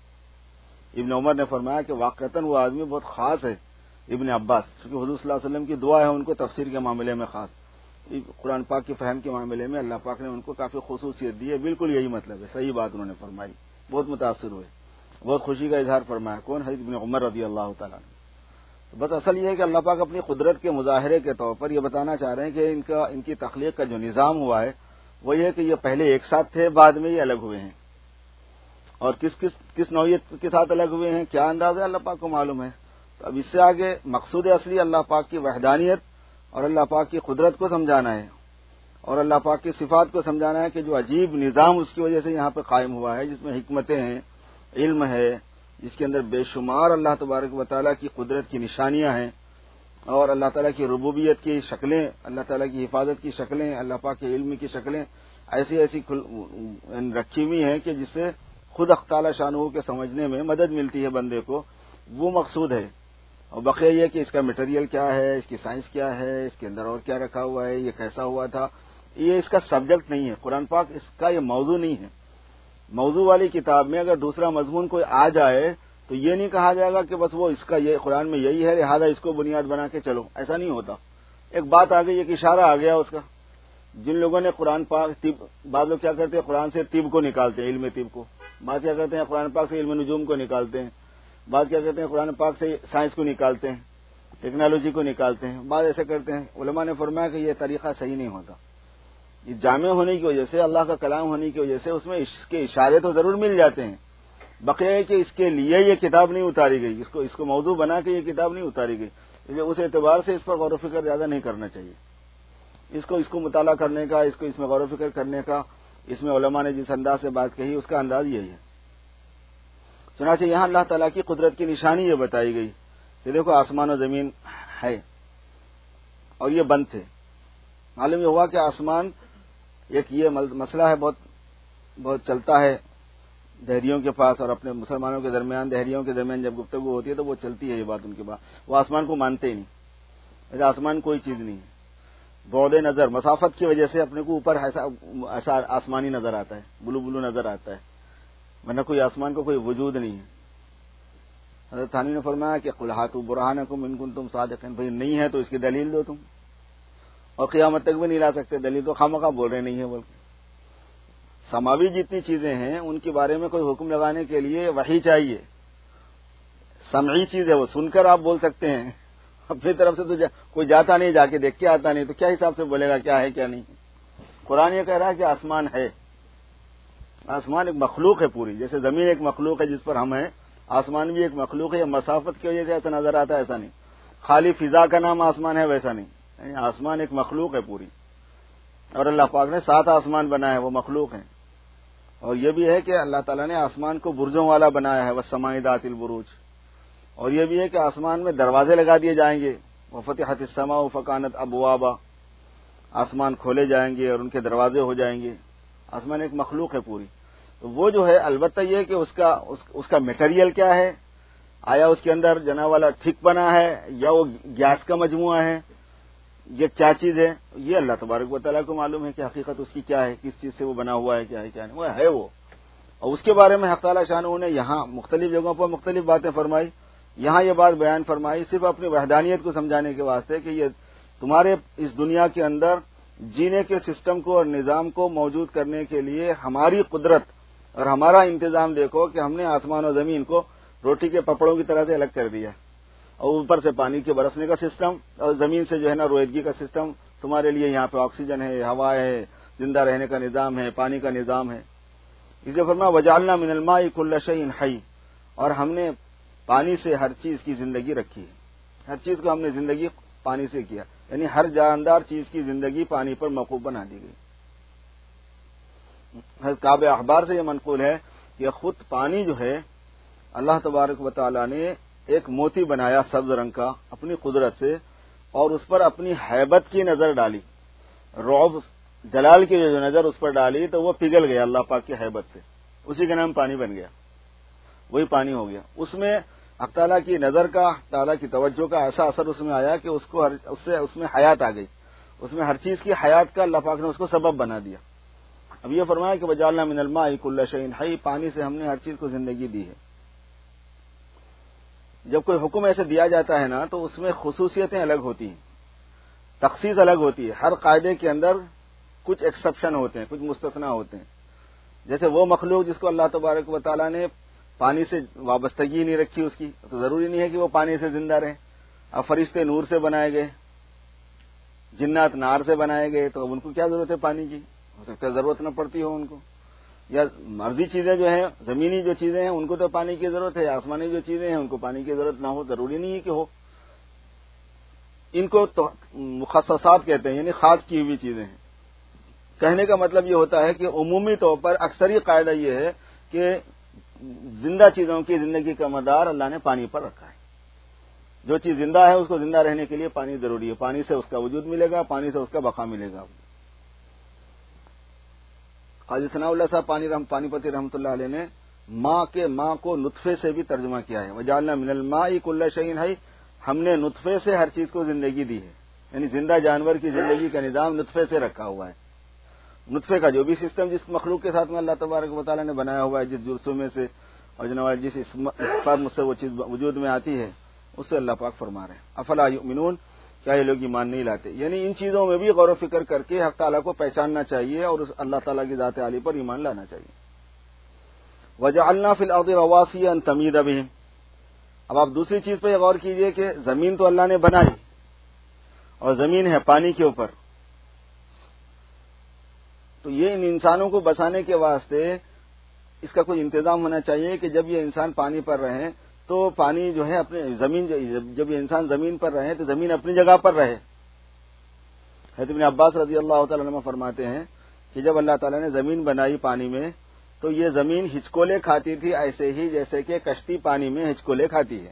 میں. ابن عمر نے فرمایا کہ واقعتاً وہ آدمی بہت خاص ہے ابن عباس، کیونکہ حضور صلی اللہ علیہ وسلم کی دعا ہے ان کو تفسیر کے معاملے میں خاص، قرآن پاک کی فہم کے معاملے میں اللہ پاک نے ان کو کافی خصوصیت دی ہے. بالکل یہی مطلب ہے، صحیح بات انہوں نے فرمائی. بہت متاثر ہوئے، بہت خوشی کا اظہار فرمایا. کون؟ حضرت ابن عمر رضی اللہ تعالیٰ عنہ. بس اصل یہ ہے کہ اللہ پاک اپنی قدرت کے مظاہرے کے طور پر یہ بتانا چاہ رہے ہیں کہ ان کا ان کی تخلیق کا جو نظام ہوا ہے وہ یہ ہے کہ یہ پہلے ایک ساتھ تھے، بعد میں یہ الگ ہوئے ہیں. اور کس کس کس نوعیت کے ساتھ الگ ہوئے ہیں کیا انداز ہے اللہ پاک کو معلوم ہے. تو اب اس سے آگے مقصود اصلی اللہ پاک کی وحدانیت اور اللہ پاک کی قدرت کو سمجھانا ہے اور اللہ پاک کی صفات کو سمجھانا ہے کہ جو عجیب نظام اس کی وجہ سے یہاں پہ قائم ہوا ہے، جس میں حکمتیں ہیں، علم ہے، جس کے اندر بے شمار اللہ تبارک و تعالیٰ کی قدرت کی نشانیاں ہیں اور اللہ تعالیٰ کی ربوبیت کی شکلیں، اللہ تعالیٰ کی حفاظت کی شکلیں، اللہ پاک کے علم کی شکلیں ایسی ایسی رکھی ہوئی ہیں کہ جس سے خود حق تعالیٰ شانہ کے سمجھنے میں مدد ملتی ہے بندے کو. وہ مقصود ہے. اور بقیہ یہ کہ اس کا میٹیریل کیا ہے، اس کی سائنس کیا ہے، اس کے اندر اور کیا رکھا ہوا ہے، یہ کیسا ہوا تھا، یہ اس کا سبجیکٹ نہیں ہے. قرآن پاک اس کا یہ موضوع نہیں ہے. موضوع والی کتاب میں اگر دوسرا مضمون کوئی آ جائے تو یہ نہیں کہا جائے گا کہ بس وہ اس کا یہ قرآن میں یہی ہے لہذا اس کو بنیاد بنا کے چلو. ایسا نہیں ہوتا. ایک بات آ گئی، ایک اشارہ آ گیا اس کا. جن لوگوں نے قرآن پاک طب، بعض لوگ کیا کرتے ہیں قرآن سے طب کو نکالتے ہیں، علم طب کو. بعض کیا کرتے ہیں قرآن پاک سے علم نجوم کو نکالتے ہیں. بعض کیا کرتے ہیں قرآن پاک سے سائنس کو نکالتے ہیں، ٹیکنالوجی کو نکالتے ہیں. بعض ایسے کرتے ہیں. علماء نے فرمایا کہ یہ طریقہ صحیح نہیں ہوتا. یہ جامع ہونے کی وجہ سے، اللہ کا کلام ہونے کی وجہ سے اس میں اس کے اشارے تو ضرور مل جاتے ہیں. بقیہ ہے کہ اس کے لیے یہ کتاب نہیں اتاری گئی، اس کو اس کو موضوع بنا کے یہ کتاب نہیں اتاری گئی. اس اعتبار سے اس پر غور و فکر زیادہ نہیں کرنا چاہیے. اس کو اس کو مطالعہ کرنے کا، اس کو اس میں غور و فکر کرنے کا، اس میں علماء نے جس انداز سے بات کہی اس کا انداز یہی ہے. چنانچہ یہاں اللہ تعالیٰ کی قدرت کی نشانی یہ بتائی گئی کہ دیکھو آسمان و زمین ہے اور یہ بند تھے. معلوم یہ ہوا کہ آسمان ایک یہ مسئلہ ہے بہت بہت چلتا ہے دہریوں کے پاس اور اپنے مسلمانوں کے درمیان، دہریوں کے درمیان جب گفتگو ہوتی ہے تو وہ چلتی ہے یہ بات ان کے پاس. وہ آسمان کو مانتے ہی نہیں. آسمان کوئی چیز نہیں ہے. بعد نظر، مسافت کی وجہ سے اپنے کو اوپر ایسا ایسا آسمانی نظر آتا ہے، بلو بلو نظر آتا ہے، ورنہ کوئی آسمان کو کوئی وجود نہیں ہے. حضرت تھانوی نے فرمایا کہ قل ہاتوا برہانکم ان کنتم صادقین. بھائی نہیں ہے تو اس کی دلیل دو تم. اور قیامت تک بھی نہیں لا سکتے دلیل، تو خامخواہ بول رہے نہیں ہے بول کے. سماوی جتنی چیزیں ہیں ان کے بارے میں کوئی حکم لگانے کے لیے وحی چاہیے. سمعی چیز ہے وہ سن کر آپ بول سکتے ہیں، اپنی طرف سے تو جا کوئی جاتا نہیں، جا کے دیکھ کے آتا نہیں، تو کیا حساب سے بولے گا کیا ہے کیا نہیں. قرآن یہ کہہ رہا ہے کہ آسمان ہے. آسمان ایک مخلوق ہے پوری، جیسے زمین ایک مخلوق ہے جس پر ہم ہیں، آسمان بھی ایک مخلوق ہے، مسافت کی وجہ سے ایسا نظر آتا ہے ایسا نہیں، خالی فضا کا نام آسمان ہے ویسا نہیں، یعنی آسمان ایک مخلوق ہے پوری، اور اللہ پاک نے سات آسمان بنایا ہے وہ مخلوق ہیں. اور یہ بھی ہے کہ اللہ تعالیٰ نے آسمان کو برجوں والا بنایا ہے، والسماء ذات البروج. اور یہ بھی ہے کہ آسمان میں دروازے لگا دیے جائیں گے، وفتحت السماء فکانت ابوابا، آسمان کھولے جائیں گے اور ان کے دروازے ہو جائیں گے. آسمان ایک مخلوق ہے پوری. تو وہ جو ہے البتہ یہ کہ اس کا اس, اس کا میٹیریل کیا ہے، آیا اس کے اندر جنا والا ٹھیک بنا ہے یا وہ گیس کا مجموعہ ہے، یہ کیا چیز ہے، یہ اللہ تبارک و تعالیٰ کو معلوم ہے کہ حقیقت اس کی کیا ہے، کس چیز سے وہ بنا ہوا ہے، کیا ہے کیا نہیں، وہ ہے وہ. اور اس کے بارے میں حق تعالیٰ شانہ نے یہاں مختلف جگہوں پر مختلف باتیں فرمائی. یہاں یہ بات بیان فرمائی صرف اپنی وحدانیت کو سمجھانے کے واسطے کہ یہ تمہارے اس دنیا کے اندر جینے کے سسٹم کو اور نظام کو موجود کرنے کے لیے ہماری قدرت اور ہمارا انتظام دیکھو کہ ہم نے آسمان و زمین کو روٹی کے پپڑوں کی طرح سے الگ کر دیا، اور اوپر سے پانی کے برسنے کا سسٹم اور زمین سے جو ہے نا رویدگی کا سسٹم تمہارے لیے یہاں پہ آکسیجن ہے، ہوا ہے، زندہ رہنے کا نظام ہے، پانی کا نظام ہے. اس لیے فرمایا وجعلنا من الماء کل شیء حی، اور ہم نے پانی سے ہر چیز کی زندگی رکھی ہے، ہر چیز کو ہم نے زندگی پانی سے کیا، یعنی ہر جاندار چیز کی زندگی پانی پر موقوف بنا دی گئی. حضرت کعب احبار سے یہ منقول ہے کہ خود پانی جو ہے اللہ تبارک و تعالی نے ایک موتی بنایا سبز رنگ کا اپنی قدرت سے، اور اس پر اپنی ہیبت کی نظر ڈالی، رعب جلال کی جو نظر اس پر ڈالی تو وہ پگھل گیا اللہ پاک کی ہیبت سے، اسی کا نام پانی بن گیا، وہی پانی ہو گیا. اس میں حق تعالیٰ کی نظر کا، حق تعالیٰ کی توجہ کا ایسا اثر اس میں آیا کہ اس کو اس سے اس میں حیات آ گئی، اس میں ہر چیز کی حیات کا اللہ پاک نے اس کو سبب بنا دیا. اب یہ فرمایا کہ وجعلنا من الماء کل شیء حی، پانی سے ہم نے ہر چیز کو زندگی دی ہے. جب کوئی حکم ایسے دیا جاتا ہے نا تو اس میں خصوصیتیں الگ ہوتی ہیں، تخصیص الگ ہوتی ہے، ہر قاعدے کے اندر کچھ ایکسپشن ہوتے ہیں، کچھ مستثنا ہوتے ہیں. جیسے وہ مخلوق جس کو اللہ تبارک و تعالیٰ نے پانی سے وابستگی نہیں رکھی اس کی، تو ضروری نہیں ہے کہ وہ پانی سے زندہ رہے. اب فرشتے نور سے بنائے گئے، جنات نار سے بنائے گئے، تو اب ان کو کیا ضرورت ہے پانی کی؟ ہو سکتا ہے ضرورت نہ پڑتی ہو ان کو. یا مرضی چیزیں جو ہیں، زمینی جو چیزیں ہیں ان کو تو پانی کی ضرورت ہے، آسمانی جو چیزیں ہیں ان کو پانی کی ضرورت نہ ہو، ضروری نہیں ہے کہ ہو. ان کو تو مخصصات کہتے ہیں، یعنی خاص کی ہوئی چیزیں ہیں. کہنے کا مطلب یہ ہوتا ہے کہ عمومی طور پر اکثری قاعدہ یہ ہے کہ زندہ چیزوں کی زندگی کا مدار اللہ نے پانی پر رکھا ہے. جو چیز زندہ ہے اس کو زندہ رہنے کے لیے پانی ضروری ہے، پانی سے اس کا وجود ملے گا، پانی سے اس کا بقا ملے گا. قاضی ثناء اللہ صاحب پانی رحم پانی پتی رحمۃ اللہ علیہ نے ماں کے ماں کو نطفے سے بھی ترجمہ کیا ہے، وجعلنا من الماء کل شیء حی، ہم نے نطفے سے ہر چیز کو زندگی دی ہے، یعنی زندہ جانور کی زندگی کا نظام نطفے سے رکھا ہوا ہے. نطفے کا جو بھی سسٹم جس مخلوق کے ساتھ میں اللہ تبارک و تعالیٰ نے بنایا ہوا ہے، جس جرسوں میں سے اور جناب جس اسپرم سے وہ چیز وجود میں آتی ہے، اس سے اللہ پاک فرما رہے ہیں افلا یؤمنون، کیا یہ لوگ ایمان نہیں لاتے. یعنی ان چیزوں میں بھی غور و فکر کر کے حق تعالیٰ کو پہچاننا چاہیے اور اس اللہ تعالیٰ کی ذات عالی پر ایمان لانا چاہیے. وجعلنا فی الارض رواسی ان تمید بہم، اب آپ دوسری چیز پہ غور کیجئے کہ زمین تو اللہ نے بنائی اور زمین ہے پانی کے اوپر، تو یہ ان انسانوں کو بسانے کے واسطے اس کا کوئی انتظام ہونا چاہیے کہ جب یہ انسان پانی پر رہیں تو پانی جو ہے اپنے زمین، جب یہ انسان زمین پر رہے تو زمین اپنی جگہ پر رہے. حضرت ابن عباس رضی اللہ تعالیٰ عنہ فرماتے ہیں کہ جب اللہ تعالیٰ نے زمین بنائی پانی میں تو یہ زمین ہچکولے کھاتی تھی، ایسے ہی جیسے کہ کشتی پانی میں ہچکولے کھاتی ہے،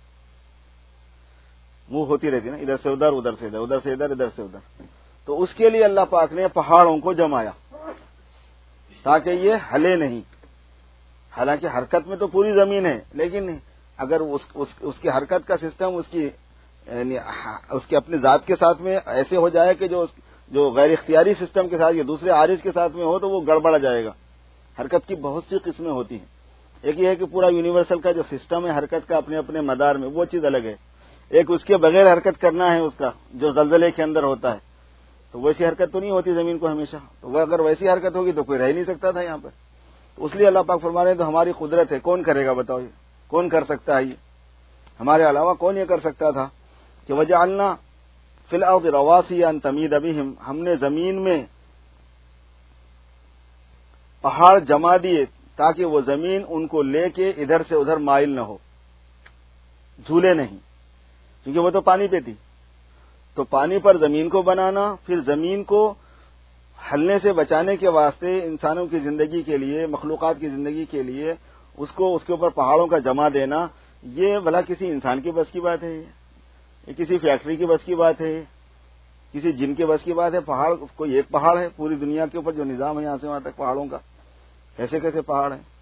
منہ ہوتی رہتی نا، ادھر سے ادھر، ادھر سے ادھر، ادھر سے ادھر، ادھر سے ادھر. تو اس کے لیے اللہ پاک نے پہاڑوں کو جمایا تاکہ یہ ہلے نہیں. حالانکہ حرکت میں تو پوری زمین ہے، لیکن اگر اس, اس, اس کی حرکت کا سسٹم اس کی یعنی اس کے اپنی ذات کے ساتھ میں ایسے ہو جائے کہ جو جو غیر اختیاری سسٹم کے ساتھ یا دوسرے عارض کے ساتھ میں ہو تو وہ گڑبڑ جائے گا. حرکت کی بہت سی قسمیں ہوتی ہیں. ایک یہ ہے کہ پورا یونیورسل کا جو سسٹم ہے حرکت کا اپنے اپنے مدار میں، وہ چیز الگ ہے. ایک اس کے بغیر حرکت کرنا ہے، اس کا جو زلزلے کے اندر ہوتا ہے، تو ویسی حرکت تو نہیں ہوتی زمین کو ہمیشہ. تو وہ اگر ویسی حرکت ہوگی تو کوئی رہ نہیں سکتا تھا یہاں پر. اس لیے اللہ پاک فرما رہے ہیں تو ہماری قدرت ہے، کون کرے گا بتاؤ؟ یہ کون کر سکتا ہے؟ یہ ہمارے علاوہ کون یہ کر سکتا تھا؟ کہ وجعلنا فی الارض رواسی ان تمید بہم، ہم نے زمین میں پہاڑ جما دیے تاکہ وہ زمین ان کو لے کے ادھر سے ادھر مائل نہ ہو، جھولے نہیں، کیونکہ وہ تو پانی پہ تھی۔ تو پانی پر زمین کو بنانا، پھر زمین کو ہلنے سے بچانے کے واسطے انسانوں کی زندگی کے لیے، مخلوقات کی زندگی کے لیے اس کو اس کے اوپر پہاڑوں کا جمع دینا، یہ بھلا کسی انسان کی بس کی بات ہے؟ یہ کسی فیکٹری کی بس کی بات ہے؟ کسی جن کے بس کی بات ہے؟ پہاڑ کوئی ایک پہاڑ ہے پوری دنیا کے اوپر جو نظام ہے یہاں سے وہاں تک پہاڑوں کا، کیسے کیسے پہاڑ ہیں؟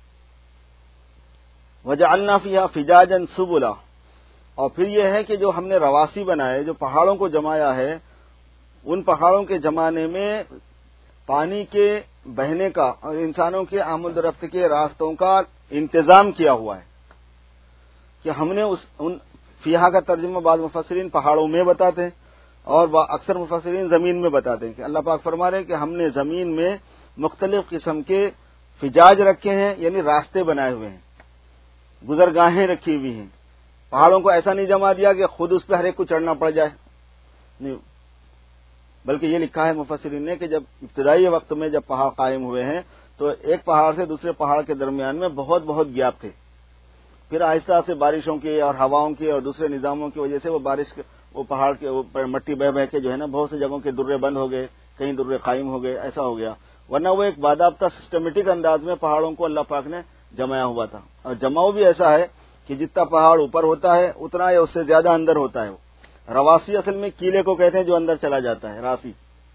وجعلنا فیہا فجاجا سبلا، اور پھر یہ ہے کہ جو ہم نے رواسی بنائے، جو پہاڑوں کو جمایا ہے، ان پہاڑوں کے جمانے میں پانی کے بہنے کا اور انسانوں کے آمد و رفت کے راستوں کا انتظام کیا ہوا ہے کہ ہم نے اس ان فیہا کا ترجمہ بعض مفسرین پہاڑوں میں بتاتے ہیں اور اکثر مفسرین زمین میں بتاتے ہیں کہ اللہ پاک فرما رہے ہیں کہ ہم نے زمین میں مختلف قسم کے فجاج رکھے ہیں، یعنی راستے بنائے ہوئے ہیں، گزرگاہیں رکھی ہوئی ہیں۔ پہاڑوں کو ایسا نہیں جما دیا کہ خود اس پہ ہر ایک کو چڑھنا پڑ جائے، نہیں، بلکہ یہ لکھا ہے مفسرین نے کہ جب ابتدائی وقت میں جب پہاڑ قائم ہوئے ہیں تو ایک پہاڑ سے دوسرے پہاڑ کے درمیان میں بہت بہت گیپ تھے، پھر آہستہ سے بارشوں کی اور ہواؤں کی اور دوسرے نظاموں کی وجہ سے وہ بارش وہ پہاڑ کے اوپر مٹی بہ بہ کے جو ہے نا بہت سی جگہوں کے درے بند ہو گئے، کہیں درے قائم ہو گئے، ایسا ہو گیا، ورنہ وہ ایک باضابطہ سسٹمیٹک انداز میں پہاڑوں کو اللہ پاک نے جمایا ہوا تھا۔ اور جماؤ بھی ایسا ہے کہ جتنا پہاڑ اوپر ہوتا ہے اتنا یا اس سے زیادہ اندر ہوتا ہے۔ وہ رواسی اصل میں کیلے کو کہتے ہیں جو اندر چلا جاتا ہے، راسی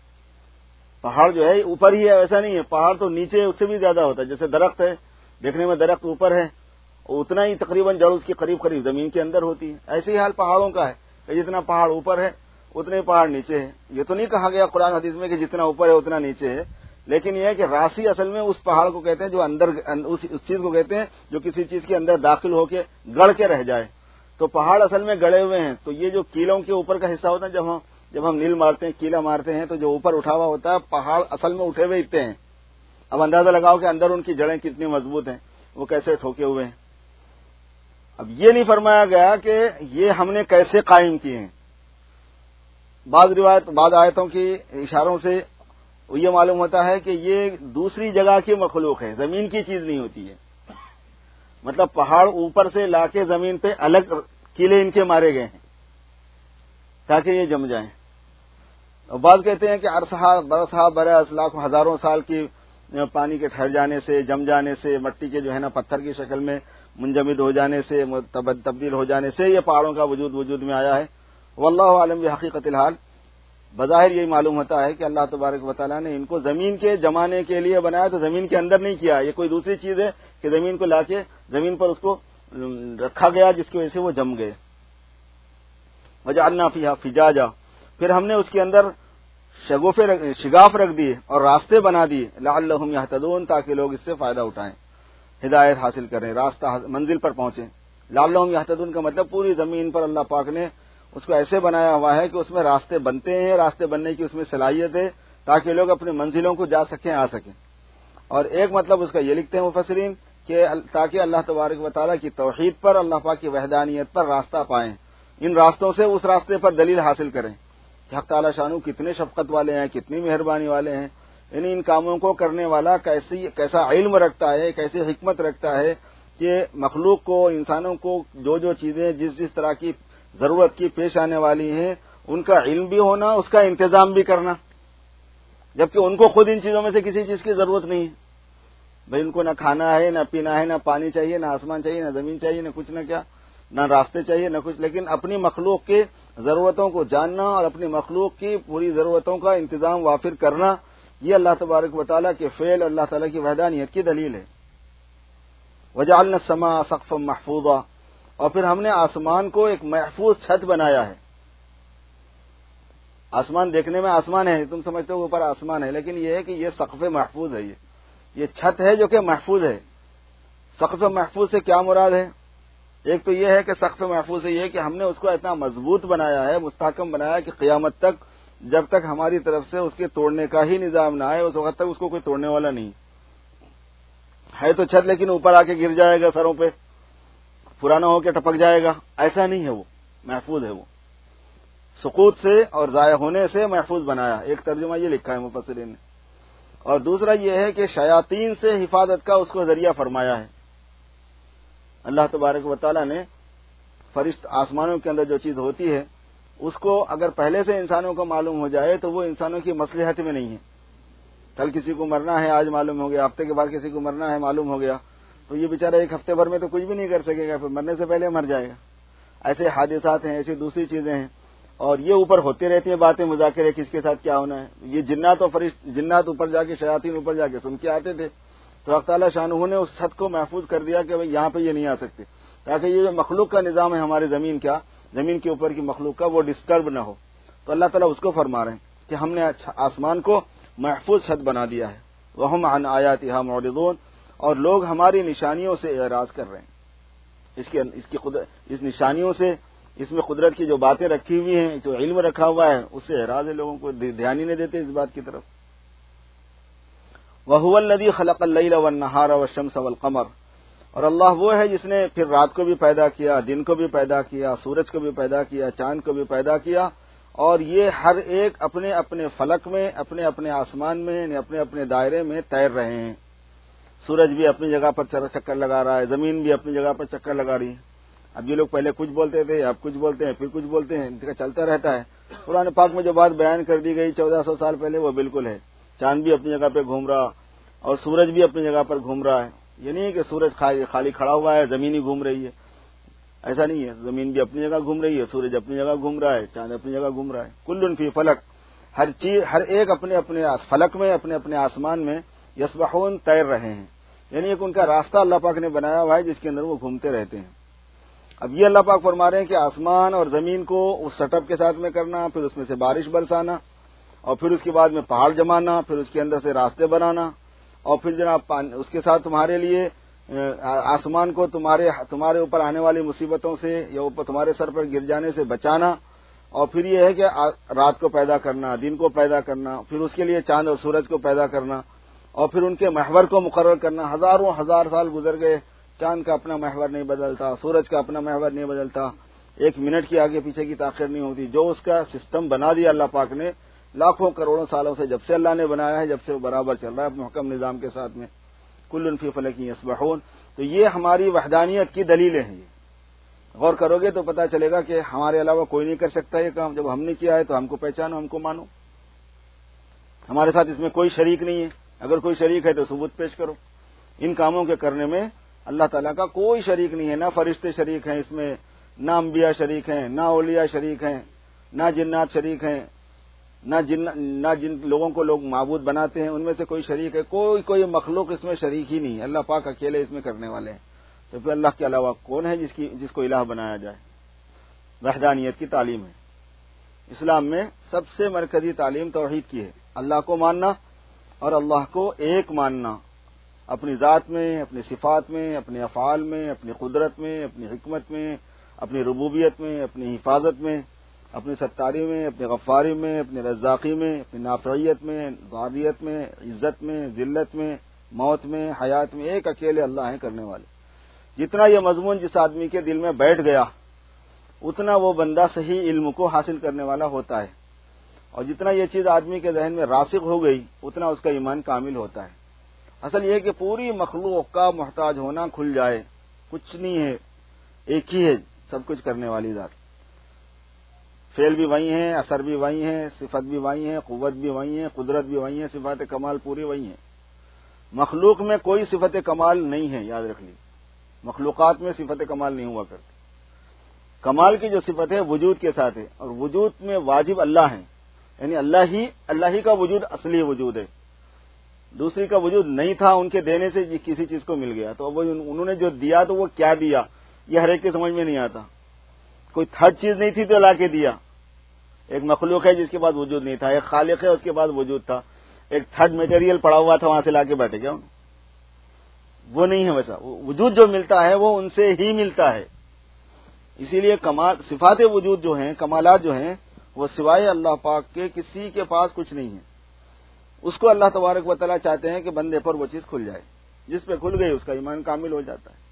پہاڑ جو ہے اوپر ہی ہے، ایسا نہیں ہے، پہاڑ تو نیچے اس سے بھی زیادہ ہوتا ہے۔ جیسے درخت ہے، دیکھنے میں درخت اوپر ہے، اتنا ہی تقریباً جڑ اس کی قریب قریب زمین کے اندر ہوتی ہے۔ ایسے ہی حال پہاڑوں کا ہے کہ جتنا پہاڑ اوپر ہے اتنے پہاڑ نیچے ہے۔ یہ تو نہیں کہا گیا قرآن حدیث میں کہ جتنا اوپر ہے اتنا نیچے ہے، لیکن یہ ہے کہ راسی اصل میں اس پہاڑ کو کہتے ہیں جو اندر اس چیز کو کہتے ہیں جو کسی چیز کے اندر داخل ہو کے گڑ کے رہ جائے۔ تو پہاڑ اصل میں گڑے ہوئے ہیں، تو یہ جو کیلوں کے اوپر کا حصہ ہوتا ہے، جب ہم جب ہم نیل مارتے ہیں، کیلا مارتے ہیں، تو جو اوپر اٹھا ہوا ہوتا ہے پہاڑ اصل میں اٹھے ہوئے اتنے ہیں۔ اب اندازہ لگاؤ کہ اندر ان کی جڑیں کتنی مضبوط ہیں، وہ کیسے ٹھوکے ہوئے ہیں۔ اب یہ نہیں فرمایا گیا کہ یہ ہم نے کیسے قائم کیے ہیں۔ بعض روایت بعض آیتوں کی اشاروں سے یہ معلوم ہوتا ہے کہ یہ دوسری جگہ کی مخلوق ہے، زمین کی چیز نہیں ہوتی ہے۔ مطلب پہاڑ اوپر سے لا کے زمین پہ الگ کیلے ان کے مارے گئے ہیں تاکہ یہ جم جائیں۔ اور بعض کہتے ہیں کہ عرصہ برسہ برس لاکھوں ہزاروں سال کی پانی کے ٹھہر جانے سے، جم جانے سے، مٹی کے جو ہے نا پتھر کی شکل میں منجمد ہو جانے سے، تبدیل ہو جانے سے یہ پہاڑوں کا وجود وجود میں آیا ہے۔ واللہ عالم بحقیقت الحال، بظاہر یہی معلوم ہوتا ہے کہ اللہ تبارک و تعالیٰ نے ان کو زمین کے جمانے کے لیے بنایا، تو زمین کے اندر نہیں کیا، یہ کوئی دوسری چیز ہے کہ زمین کو لا کے زمین پر اس کو رکھا گیا جس کی وجہ سے وہ جم گئے۔ وجعلنا فیہا فجاجا، پھر ہم نے اس کے اندر شگوفے شگاف رکھ دیے اور راستے بنا دیے، لعلہم یہتدون، تاکہ لوگ اس سے فائدہ اٹھائیں، ہدایت حاصل کریں، راستہ منزل پر پہنچیں۔ لعلہم یہتدون کا مطلب پوری زمین پر اللہ پاک نے اس کو ایسے بنایا ہوا ہے کہ اس میں راستے بنتے ہیں، راستے بننے کی اس میں صلاحیت ہے تاکہ لوگ اپنے منزلوں کو جا سکیں، آ سکیں۔ اور ایک مطلب اس کا یہ لکھتے ہیں مفسرین کہ تاکہ اللہ تبارک و تعالیٰ کی توحید پر، اللہ پاک کی وحدانیت پر راستہ پائیں، ان راستوں سے اس راستے پر دلیل حاصل کریں کہ حق تعالیٰ شانو کتنے شفقت والے ہیں، کتنی مہربانی والے ہیں، یعنی ان کاموں کو کرنے والا کیسی کیسا علم رکھتا ہے، کیسی حکمت رکھتا ہے کہ مخلوق کو، انسانوں کو جو جو چیزیں جس جس طرح کی ضرورت کی پیش آنے والی ہیں ان کا علم بھی ہونا، اس کا انتظام بھی کرنا، جبکہ ان کو خود ان چیزوں میں سے کسی چیز کی ضرورت نہیں ہے۔ بھائی ان کو نہ کھانا ہے، نہ پینا ہے، نہ پانی چاہیے، نہ آسمان چاہیے، نہ زمین چاہیے، نہ کچھ نہ کیا، نہ راستے چاہیے، نہ کچھ، لیکن اپنی مخلوق کی ضرورتوں کو جاننا اور اپنی مخلوق کی پوری ضرورتوں کا انتظام وافر کرنا، یہ اللہ تبارک و تعالیٰ کے فعل، اللہ تعالیٰ کی وحدانیت کی دلیل ہے۔ وجعلنا السماء سقفا محفوظا، اور پھر ہم نے آسمان کو ایک محفوظ چھت بنایا ہے۔ آسمان دیکھنے میں آسمان ہے، تم سمجھتے ہو اوپر آسمان ہے، لیکن یہ ہے کہ یہ سقف محفوظ ہے، یہ یہ چھت ہے جو کہ محفوظ ہے۔ سقف محفوظ سے کیا مراد ہے؟ ایک تو یہ ہے کہ سقف محفوظ سے یہ ہے کہ ہم نے اس کو اتنا مضبوط بنایا ہے، مستحکم بنایا ہے کہ قیامت تک جب تک ہماری طرف سے اس کے توڑنے کا ہی نظام نہ آئے اس وقت تک اس کو کوئی توڑنے والا نہیں ہے۔ تو چھت لیکن اوپر آ کے گر جائے گا، سروں پہ پرانا ہو کے ٹپک جائے گا، ایسا نہیں ہے، وہ محفوظ ہے، وہ سقوط سے اور ضائع ہونے سے محفوظ بنایا۔ ایک ترجمہ یہ لکھا ہے مفسرین نے۔ اور دوسرا یہ ہے کہ شیاطین سے حفاظت کا اس کو ذریعہ فرمایا ہے. اللہ تبارک و تعالیٰ نے فرشت آسمانوں کے اندر جو چیز ہوتی ہے اس کو اگر پہلے سے انسانوں کو معلوم ہو جائے تو وہ انسانوں کی مصلحت میں نہیں ہے. کل کسی کو مرنا ہے آج معلوم ہو گیا، ہفتے کے بعد کسی کو مرنا ہے معلوم ہو گیا، تو یہ بیچارہ ایک ہفتے بھر میں تو کچھ بھی نہیں کر سکے گا، پھر مرنے سے پہلے مر جائے گا. ایسے حادثات ہیں، ایسی دوسری چیزیں ہیں، اور یہ اوپر ہوتی رہتی ہیں باتیں، مذاکرے کس کے ساتھ کیا ہونا ہے. یہ جنات اور فرشت جنات اوپر جا کے شیاطین اوپر جا کے سن کے آتے تھے، تو اللہ تعالیٰ شانہ نے اس چھت کو محفوظ کر دیا کہ یہاں پہ یہ نہیں آ سکتے، تاکہ یہ جو مخلوق کا نظام ہے ہمارے زمین کا زمین کے اوپر کی مخلوق کا وہ ڈسٹرب نہ ہو. تو اللہ تعالیٰ اس کو فرما رہے ہیں کہ ہم نے آسمان کو محفوظ چھت بنا دیا ہے. وہم عن آیاتہا معرضون، اور لوگ ہماری نشانیوں سے اعراض کر رہے ہیں. اس کی اس کی قدرت اس نشانیوں سے، اس میں قدرت کی جو باتیں رکھی ہوئی ہیں، جو علم رکھا ہوا ہے، اس سے اعراض ہے، لوگوں کو دھیان ہی نہیں دیتے اس بات کی طرف. وَهُوَ الَّذِي خَلَقَ اللَّيْلَ وَالنَّهَارَ وَالشَّمْسَ وَالْقَمَرَ، اور اللہ وہ ہے جس نے پھر رات کو بھی پیدا کیا، دن کو بھی پیدا کیا، سورج کو بھی پیدا کیا، چاند کو بھی پیدا کیا، اور یہ ہر ایک اپنے اپنے فلک میں، اپنے اپنے آسمان میں، یعنی اپنے اپنے دائرے میں تیر رہے ہیں. سورج بھی اپنی جگہ پر چکر لگا رہا ہے، زمین بھی اپنی جگہ پر چکر لگا رہی ہے. اب یہ لوگ پہلے کچھ بولتے تھے، اب کچھ بولتے ہیں، پھر کچھ بولتے ہیں، ان کا چلتا رہتا ہے. قرآن پاک میں جو بات بیان کر دی گئی چودہ سو سال پہلے وہ بالکل ہے. چاند بھی اپنی جگہ پہ گھوم رہا اور سورج بھی اپنی جگہ پر گھوم رہا ہے. یہ نہیں ہے کہ سورج خالی کھڑا ہوا ہے، زمین ہی گھوم رہی ہے، ایسا نہیں ہے. زمین بھی اپنی جگہ گھوم رہی ہے، سورج اپنی جگہ گھوم رہا ہے، چاند اپنی جگہ گھوم رہا ہے. کل فی فلک، ہر چیز ہر ایک اپنے اپنے فلک میں، اپنے اپنے آسمان میں یسبحون تیر رہے ہیں. یعنی ایک ان کا راستہ اللہ پاک نے بنایا ہوا ہے جس کے اندر وہ گھومتے رہتے ہیں. اب یہ اللہ پاک فرما رہے ہیں کہ آسمان اور زمین کو اس سیٹ اپ کے ساتھ میں کرنا، پھر اس میں سے بارش برسانا، اور پھر اس کے بعد میں پہاڑ جمانا، پھر اس کے اندر سے راستے بنانا، اور پھر جناب اس کے ساتھ تمہارے لیے آسمان کو تمہارے تمہارے اوپر آنے والی مصیبتوں سے یا اوپر تمہارے سر پر گر جانے سے بچانا، اور پھر یہ ہے کہ رات کو پیدا کرنا، دن کو پیدا کرنا، پھر اس کے لیے چاند اور سورج کو پیدا کرنا، اور پھر ان کے محور کو مقرر کرنا. ہزاروں ہزار سال گزر گئے، چاند کا اپنا محور نہیں بدلتا، سورج کا اپنا محور نہیں بدلتا، ایک منٹ کی آگے پیچھے کی تاخیر نہیں ہوتی. جو اس کا سسٹم بنا دیا اللہ پاک نے لاکھوں کروڑوں سالوں سے، جب سے اللہ نے بنایا ہے، جب سے وہ برابر چل رہا ہے محکم نظام کے ساتھ میں. کل فی فلک یسبحون. تو یہ ہماری وحدانیت کی دلیلیں ہیں. یہ غور کرو گے تو پتہ چلے گا کہ ہمارے علاوہ کوئی نہیں کر سکتا یہ کام. جب ہم نے کیا ہے تو ہم کو پہچانو، ہم کو مانو. ہمارے ساتھ اس میں کوئی شریک نہیں ہے. اگر کوئی شریک ہے تو ثبوت پیش کرو. ان کاموں کے کرنے میں اللہ تعالیٰ کا کوئی شریک نہیں ہے. نہ فرشتے شریک ہیں اس میں، نہ انبیاء شریک ہیں، نہ اولیاء شریک ہیں، نہ جنات شریک ہیں، نہ جن نہ جن لوگوں کو لوگ معبود بناتے ہیں ان میں سے کوئی شریک ہے. کوئی کوئی مخلوق اس میں شریک ہی نہیں ہے. اللہ پاک اکیلے اس میں کرنے والے ہیں. تو پھر اللہ کے علاوہ کون ہے جس کی جس کو الہ بنایا جائے؟ وحدانیت کی تعلیم ہے. اسلام میں سب سے مرکزی تعلیم توحید کی ہے. اللہ کو ماننا اور اللہ کو ایک ماننا، اپنی ذات میں، اپنی صفات میں، اپنے افعال میں، اپنی قدرت میں، اپنی حکمت میں، اپنی ربوبیت میں، اپنی حفاظت میں، اپنی ستاری میں، اپنی غفاری میں، اپنی رزاقی میں، اپنی نافعیت میں، ضاریت میں، عزت میں، ذلت میں، موت میں، حیات میں. ایک اکیلے اللہ ہیں کرنے والے. جتنا یہ مضمون جس آدمی کے دل میں بیٹھ گیا اتنا وہ بندہ صحیح علم کو حاصل کرنے والا ہوتا ہے، اور جتنا یہ چیز آدمی کے ذہن میں راسخ ہو گئی اتنا اس کا ایمان کامل ہوتا ہے. اصل یہ ہے کہ پوری مخلوق کا محتاج ہونا کھل جائے. کچھ نہیں ہے، ایک ہی ہے سب کچھ کرنے والی ذات. فعل بھی وہی ہیں، اثر بھی وہی ہیں، صفت بھی وہی ہیں، قوت بھی وہی ہیں، قدرت بھی وہی ہیں، صفات کمال پوری وہی ہیں. مخلوق میں کوئی صفت کمال نہیں ہے، یاد رکھ لی. مخلوقات میں صفت کمال نہیں ہوا کرتی. کمال کی جو صفت ہے وجود کے ساتھ ہے، اور وجود میں واجب اللہ ہیں، یعنی اللہ ہی اللہ ہی کا وجود اصلی وجود ہے. دوسری کا وجود نہیں تھا، ان کے دینے سے کسی چیز کو مل گیا. تو وہ انہوں نے جو دیا تو وہ کیا دیا یہ ہر ایک کے سمجھ میں نہیں آتا. کوئی تھرڈ چیز نہیں تھی تو لا کے دیا. ایک مخلوق ہے جس کے بعد وجود نہیں تھا، ایک خالق ہے اس کے بعد وجود تھا، ایک تھرڈ میٹیریل پڑا ہوا تھا وہاں سے لا کے بیٹھے گیا. وہ نہیں ہے ویسا. وجود جو ملتا ہے وہ ان سے ہی ملتا ہے. اسی لیے کمال صفات وجود جو ہیں، کمالات جو ہیں، وہ سوائے اللہ پاک کے کسی کے پاس کچھ نہیں ہے. اس کو اللہ تبارک و تعالیٰ چاہتے ہیں کہ بندے پر وہ چیز کھل جائے. جس پہ کھل گئی اس کا ایمان کامل ہو جاتا ہے.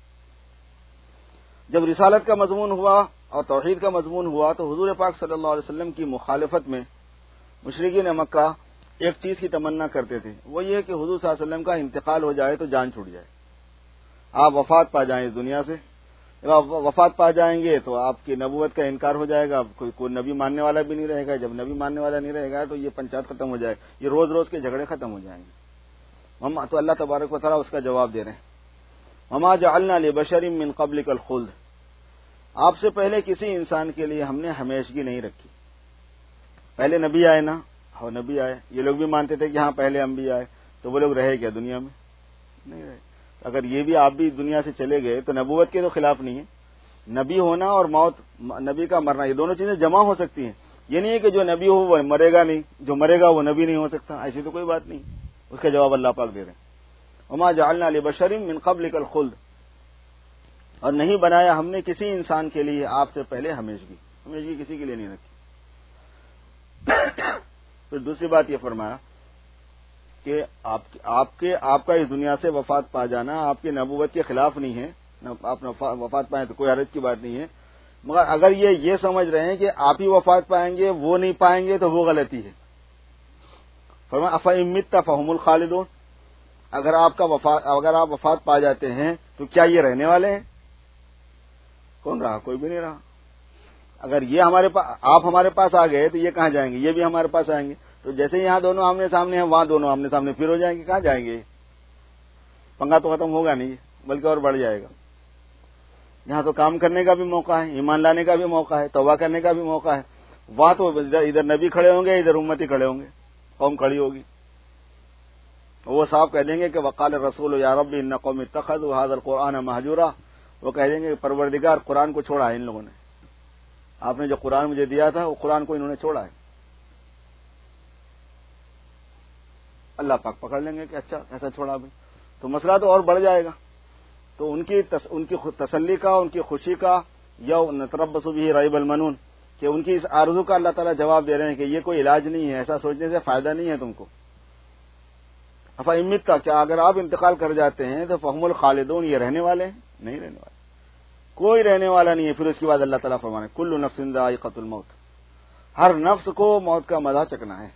جب رسالت کا مضمون ہوا اور توحید کا مضمون ہوا تو حضور پاک صلی اللہ علیہ وسلم کی مخالفت میں مشرکین مکہ ایک چیز کی تمنا کرتے تھے، وہ یہ کہ حضور صلی اللہ علیہ وسلم کا انتقال ہو جائے تو جان چھوٹ جائے، آپ وفات پا جائیں اس دنیا سے. جب آپ وفات پا جائیں گے تو آپ کی نبوت کا انکار ہو جائے گا، کوئی کوئی نبی ماننے والا بھی نہیں رہے گا. جب نبی ماننے والا نہیں رہے گا تو یہ پنچایت ختم ہو جائے، یہ روز روز کے جھگڑے ختم ہو جائیں گے. ہم تو اللہ تبارک و تعالیٰ اس کا جواب دے رہے ہیں. وما جعلنا لبشر من قبلک الخلد، آپ سے پہلے کسی انسان کے لیے ہم نے ہمیشگی نہیں رکھی. پہلے نبی آئے نا، اور نبی آئے، یہ لوگ بھی مانتے تھے کہ ہاں پہلے انبیاء آئے، تو وہ لوگ رہے کیا دنیا میں؟ نہیں رہے. اگر یہ بھی آپ بھی دنیا سے چلے گئے تو نبوت کے تو خلاف نہیں ہے. نبی ہونا اور موت، نبی کا مرنا، یہ دونوں چیزیں جمع ہو سکتی ہیں. یہ نہیں ہے کہ جو نبی ہو وہ مرے گا نہیں، جو مرے گا وہ نبی نہیں ہو سکتا، ایسی تو کوئی بات نہیں. اس کا جواب اللہ پاک دے رہے ہیں. وما جعلنا لبشر من قبلک الخلد، اور نہیں بنایا ہم نے کسی انسان کے لیے آپ سے پہلے ہمیشگی، ہمیشگی کسی کے لیے نہیں رکھی. پھر دوسری بات یہ فرمایا کہ آپ آپ کے آپ کا اس دنیا سے وفات پا جانا آپ کی نبوت کے خلاف نہیں ہے، آپ وفات پائیں تو کوئی حرج کی بات نہیں ہے، مگر اگر یہ یہ سمجھ رہے ہیں کہ آپ ہی وفات پائیں گے وہ نہیں پائیں گے تو وہ غلطی ہے. فرمایا افإن مت فهم الخالدون، اگر آپ کا وفات اگر آپ وفات پا جاتے ہیں تو کیا یہ رہنے والے ہیں؟ کون رہا؟ کوئی بھی نہیں رہا. اگر یہ ہمارے پاس آپ ہمارے پاس آ گئے تو یہ کہاں جائیں گے؟ یہ بھی ہمارے پاس آئیں گے. تو جیسے یہاں دونوں آمنے سامنے ہیں وہاں دونوں آمنے سامنے پھر ہو جائیں گے. کہاں جائیں گے؟ پنگا تو ختم ہوگا نہیں بلکہ اور بڑھ جائے گا. یہاں تو کام کرنے کا بھی موقع ہے، ایمان لانے کا بھی موقع ہے، توبہ کرنے کا بھی موقع ہے. وہاں تو ادھر نبی کھڑے ہوں گے، ادھر امتی کھڑے ہوں گے، قوم کھڑی ہوگی. وہ صاحب کہہ دیں گے کہ وقال الرسول یا رب ان قوم اتخذوا هذا القرآن مہجورا، وہ کہہ دیں گے پروردگار قرآن کو چھوڑا ہے ان لوگوں نے، آپ نے جو قرآن مجھے دیا تھا وہ قرآن کو انہوں نے چھوڑا ہے. اللہ پاک پکڑ لیں گے کہ اچھا ایسا چھوڑا بھی، تو مسئلہ تو اور بڑھ جائے گا. تو ان کی تس, ان کی تسلی کا، ان کی خوشی کا، یا نتربص به ریب المنون، کہ ان کی اس آرزو کا اللہ تعالیٰ جواب دے رہے ہیں کہ یہ کوئی علاج نہیں ہے، ایسا سوچنے سے فائدہ نہیں ہے تم کو. افإن مت، کیا اگر آپ انتقال کر جاتے ہیں تو فهم الخالدون، یہ رہنے والے ہیں؟ نہیں رہنے والے، کوئی رہنے والا نہیں ہے. پھر اس کے بعد اللہ تعالیٰ فرمانے کل نفس ذائقۃ الموت، ہر نفس کو موت کا مزہ چکنا ہے.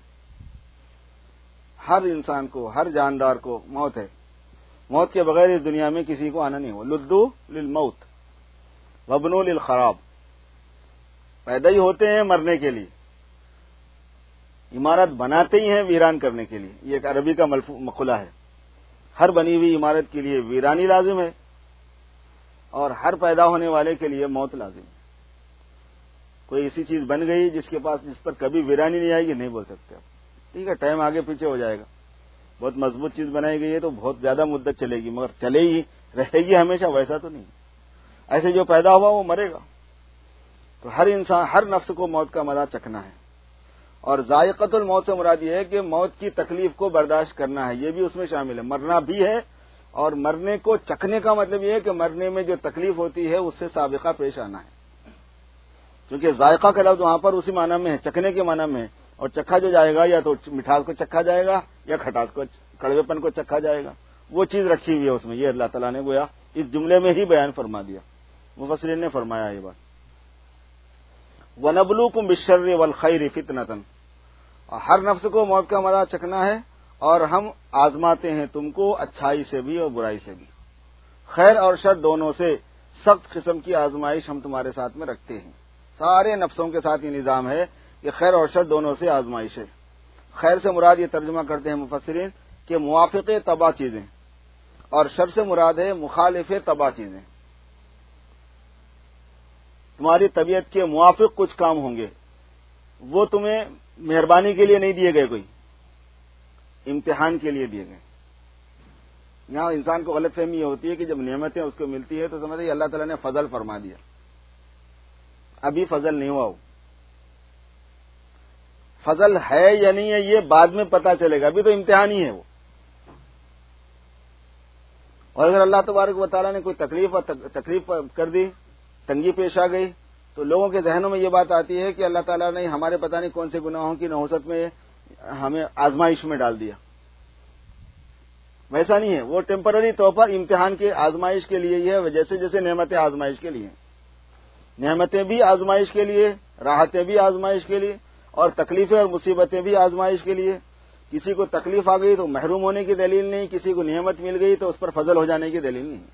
ہر انسان کو، ہر جاندار کو موت ہے. موت کے بغیر اس دنیا میں کسی کو آنا نہیں ہو. لدو للموت وبنو للخراب، پیدا ہی ہوتے ہیں مرنے کے لیے، عمارت بناتے ہی ہیں ویران کرنے کے لیے. یہ ایک عربی کا مقولہ ہے. ہر بنی ہوئی عمارت کے لیے ویرانی لازم ہے، اور ہر پیدا ہونے والے کے لیے موت لازم ہے. کوئی ایسی چیز بن گئی جس کے پاس جس پر کبھی ویرانی نہیں آئے گی، نہیں بول سکتے آپ. ٹھیک ہے، ٹائم آگے پیچھے ہو جائے گا. بہت مضبوط چیز بنائی گئی ہے تو بہت زیادہ مدت چلے گی، مگر چلے ہی رہے گی ہمیشہ، ویسا تو نہیں. ایسے جو پیدا ہوا وہ مرے گا. تو ہر انسان، ہر نفس کو موت کا مزہ چکھنا ہے. اور ذائقۃ الموت سے مراد یہ ہے کہ موت کی تکلیف کو برداشت کرنا ہے، یہ بھی اس میں شامل ہے. مرنا بھی ہے، اور مرنے کو چکھنے کا مطلب یہ ہے کہ مرنے میں جو تکلیف ہوتی ہے اس سے سابقہ پیش آنا ہے. کیونکہ ذائقہ کا لفظ وہاں پر اسی معنی میں ہے، چکھنے کے معنی میں ہے. اور چکھا جو جائے گا یا تو مٹھاس کو چکھا جائے گا یا کھٹاس کو، کڑوے پن کو چکھا جائے گا. وہ چیز رکھی ہوئی ہے اس میں. یہ اللہ تعالیٰ نے گویا اس جملے میں ہی بیان فرما دیا. مفسرین نے فرمایا یہ بات. وَنَبْلُوكُمْ بِالشَّرِّ وَالْخَيْرِ فِتْنَةً، ہر نفس کو موت کا مزہ چکھنا ہے، اور ہم آزماتے ہیں تم کو اچھائی سے بھی اور برائی سے بھی. خیر اور شر دونوں سے سخت قسم کی آزمائش ہم تمہارے ساتھ میں رکھتے ہیں. سارے نفسوں کے ساتھ یہ نظام ہے کہ خیر اور شر دونوں سے آزمائش ہے. خیر سے مراد یہ ترجمہ کرتے ہیں مفسرین کہ موافق تباہ چیزیں، اور شر سے مراد ہے مخالف تباہ چیزیں. تمہاری طبیعت کے موافق کچھ کام ہوں گے، وہ تمہیں مہربانی کے لیے نہیں دیے گئے، کوئی امتحان کے لیے دیے گئے. یہاں انسان کو غلط فہمی یہ ہوتی ہے کہ جب نعمتیں اس کو ملتی ہے تو سمجھے اللہ تعالیٰ نے فضل فرما دیا. ابھی فضل نہیں ہوا. فضل ہے یا نہیں ہے یہ بعد میں پتا چلے گا، ابھی تو امتحان ہی ہے وہ. اور اگر اللہ تبارک و تعالیٰ نے کوئی تکلیف تکلیف کر دی، تنگی پیش آ گئی، تو لوگوں کے ذہنوں میں یہ بات آتی ہے کہ اللہ تعالیٰ نے ہمارے پتہ نہیں کون سے گناہوں کی نحوست میں ہمیں آزمائش میں ڈال دیا. ویسا نہیں ہے، وہ ٹیمپرری طور پر امتحان کے آزمائش کے لیے ہی ہے. جیسے جیسے نعمتیں آزمائش کے لیے، نعمتیں بھی آزمائش کے لیے، راحتیں بھی آزمائش کے لیے، اور تکلیفیں اور مصیبتیں بھی آزمائش کے لیے. کسی کو تکلیف آ گئی تو محروم ہونے کی دلیل نہیں، کسی کو نعمت مل گئی تو اس پر فضل ہو جانے کی دلیل نہیں.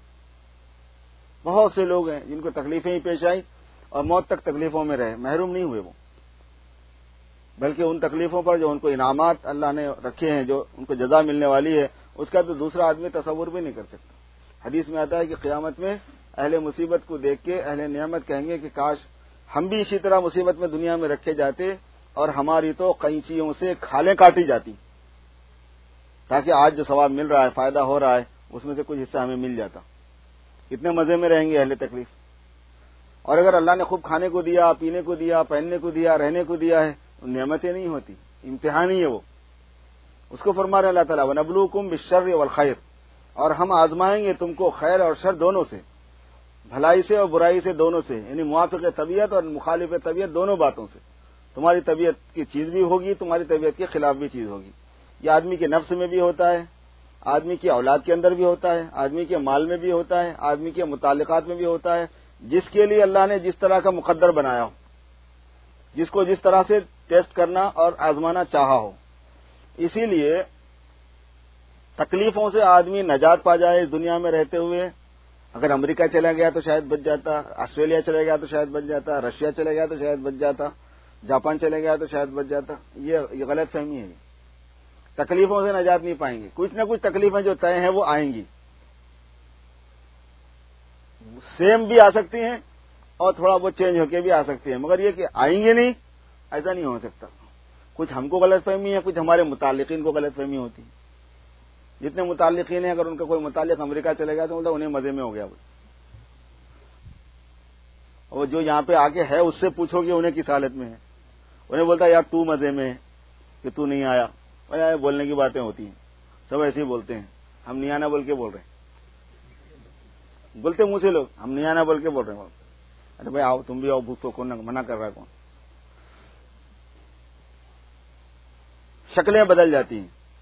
بہت سے لوگ ہیں جن کو تکلیفیں ہی پیش آئی اور موت تک تکلیفوں میں رہے، محروم نہیں ہوئے وہ، بلکہ ان تکلیفوں پر جو ان کو انعامات اللہ نے رکھے ہیں، جو ان کو جزا ملنے والی ہے، اس کا تو دوسرا آدمی تصور بھی نہیں کر سکتا. حدیث میں آتا ہے کہ قیامت میں اہل مصیبت کو دیکھ کے اہل نعمت کہیں گے کہ کاش ہم بھی اسی طرح مصیبت میں دنیا میں رکھے جاتے اور ہماری تو قینچیوں سے کھالیں کاٹی جاتی، تاکہ آج جو ثواب مل رہا ہے، فائدہ ہو رہا ہے، اس میں سے کچھ حصہ ہمیں مل جاتا. کتنے مزے میں رہیں گے اہل تکلیف. اور اگر اللہ نے خوب کھانے کو دیا، پینے کو دیا، پہننے کو دیا، رہنے کو دیا ہے، نعمتیں نہیں ہوتی، امتحان ہی ہے وہ. اس کو فرما رہے اللہ تعالیٰ وَنَبْلُوكُمْ بِالشَّرِّ وَالْخَيْرِ، اور ہم آزمائیں گے تم کو خیر اور شر دونوں سے، بھلائی سے اور برائی سے دونوں سے، یعنی موافق طبیعت اور مخالف طبیعت دونوں باتوں سے. تمہاری طبیعت کی چیز بھی ہوگی، تمہاری طبیعت کے خلاف بھی چیز ہوگی. یہ آدمی کے نفس میں بھی ہوتا ہے، آدمی کی اولاد کے اندر بھی ہوتا ہے، آدمی کے مال میں بھی ہوتا ہے، آدمی کے متعلقات میں بھی ہوتا ہے. جس کے لیے اللہ نے جس طرح کا مقدر بنایا ہو، جس کو جس طرح سے ٹیسٹ کرنا اور آزمانا چاہا ہو. اسی لیے تکلیفوں سے آدمی نجات پا جائے اس دنیا میں رہتے ہوئے. اگر امریکہ چلا گیا تو شاید بچ جاتا، آسٹریلیا چلا گیا تو شاید بچ جاتا، رشیا چلا گیا تو شاید بچ جاتا، جاپان چلے گیا تو شاید بچ جاتا. یہ غلط فہمی ہے. تکلیفوں سے نجات نہیں پائیں گے. کچھ نہ کچھ تکلیفیں جو طے ہیں وہ آئیں گی، سیم بھی آ سکتی ہیں اور تھوڑا بہت چینج ہو کے بھی آ سکتی ہیں، مگر یہ کہ آئیں گے نہیں، ایسا نہیں ہو سکتا. کچھ ہم کو غلط فہمی ہے، کچھ ہمارے متعلقین کو غلط فہمی ہوتی ہے. جتنے متعلقین ہیں، اگر ان کا کوئی متعلق امریکہ چلے گیا تو مطلب انہیں مزے میں ہو گیا. اور جو یہاں پہ آ کے ہے اس سے پوچھو کہ انہیں کس حالت میں ہے، انہیں بولتا یار تو مزے میں ہے کہ تو نہیں آیا. بولنے کی باتیں ہوتی ہیں، سب ایسے ہی بولتے ہیں. ہم نہیں آنا بول کے بول رہے ہیں، بولتے منہ سے لوگ ہم نہیں آنا بول کے بول رہے ہیں. ارے بھائی آؤ، تم بھی آؤ، بھوک تو کون منع کر رہا ہے؟ کون؟ شکلیں بدل جاتی ہیں.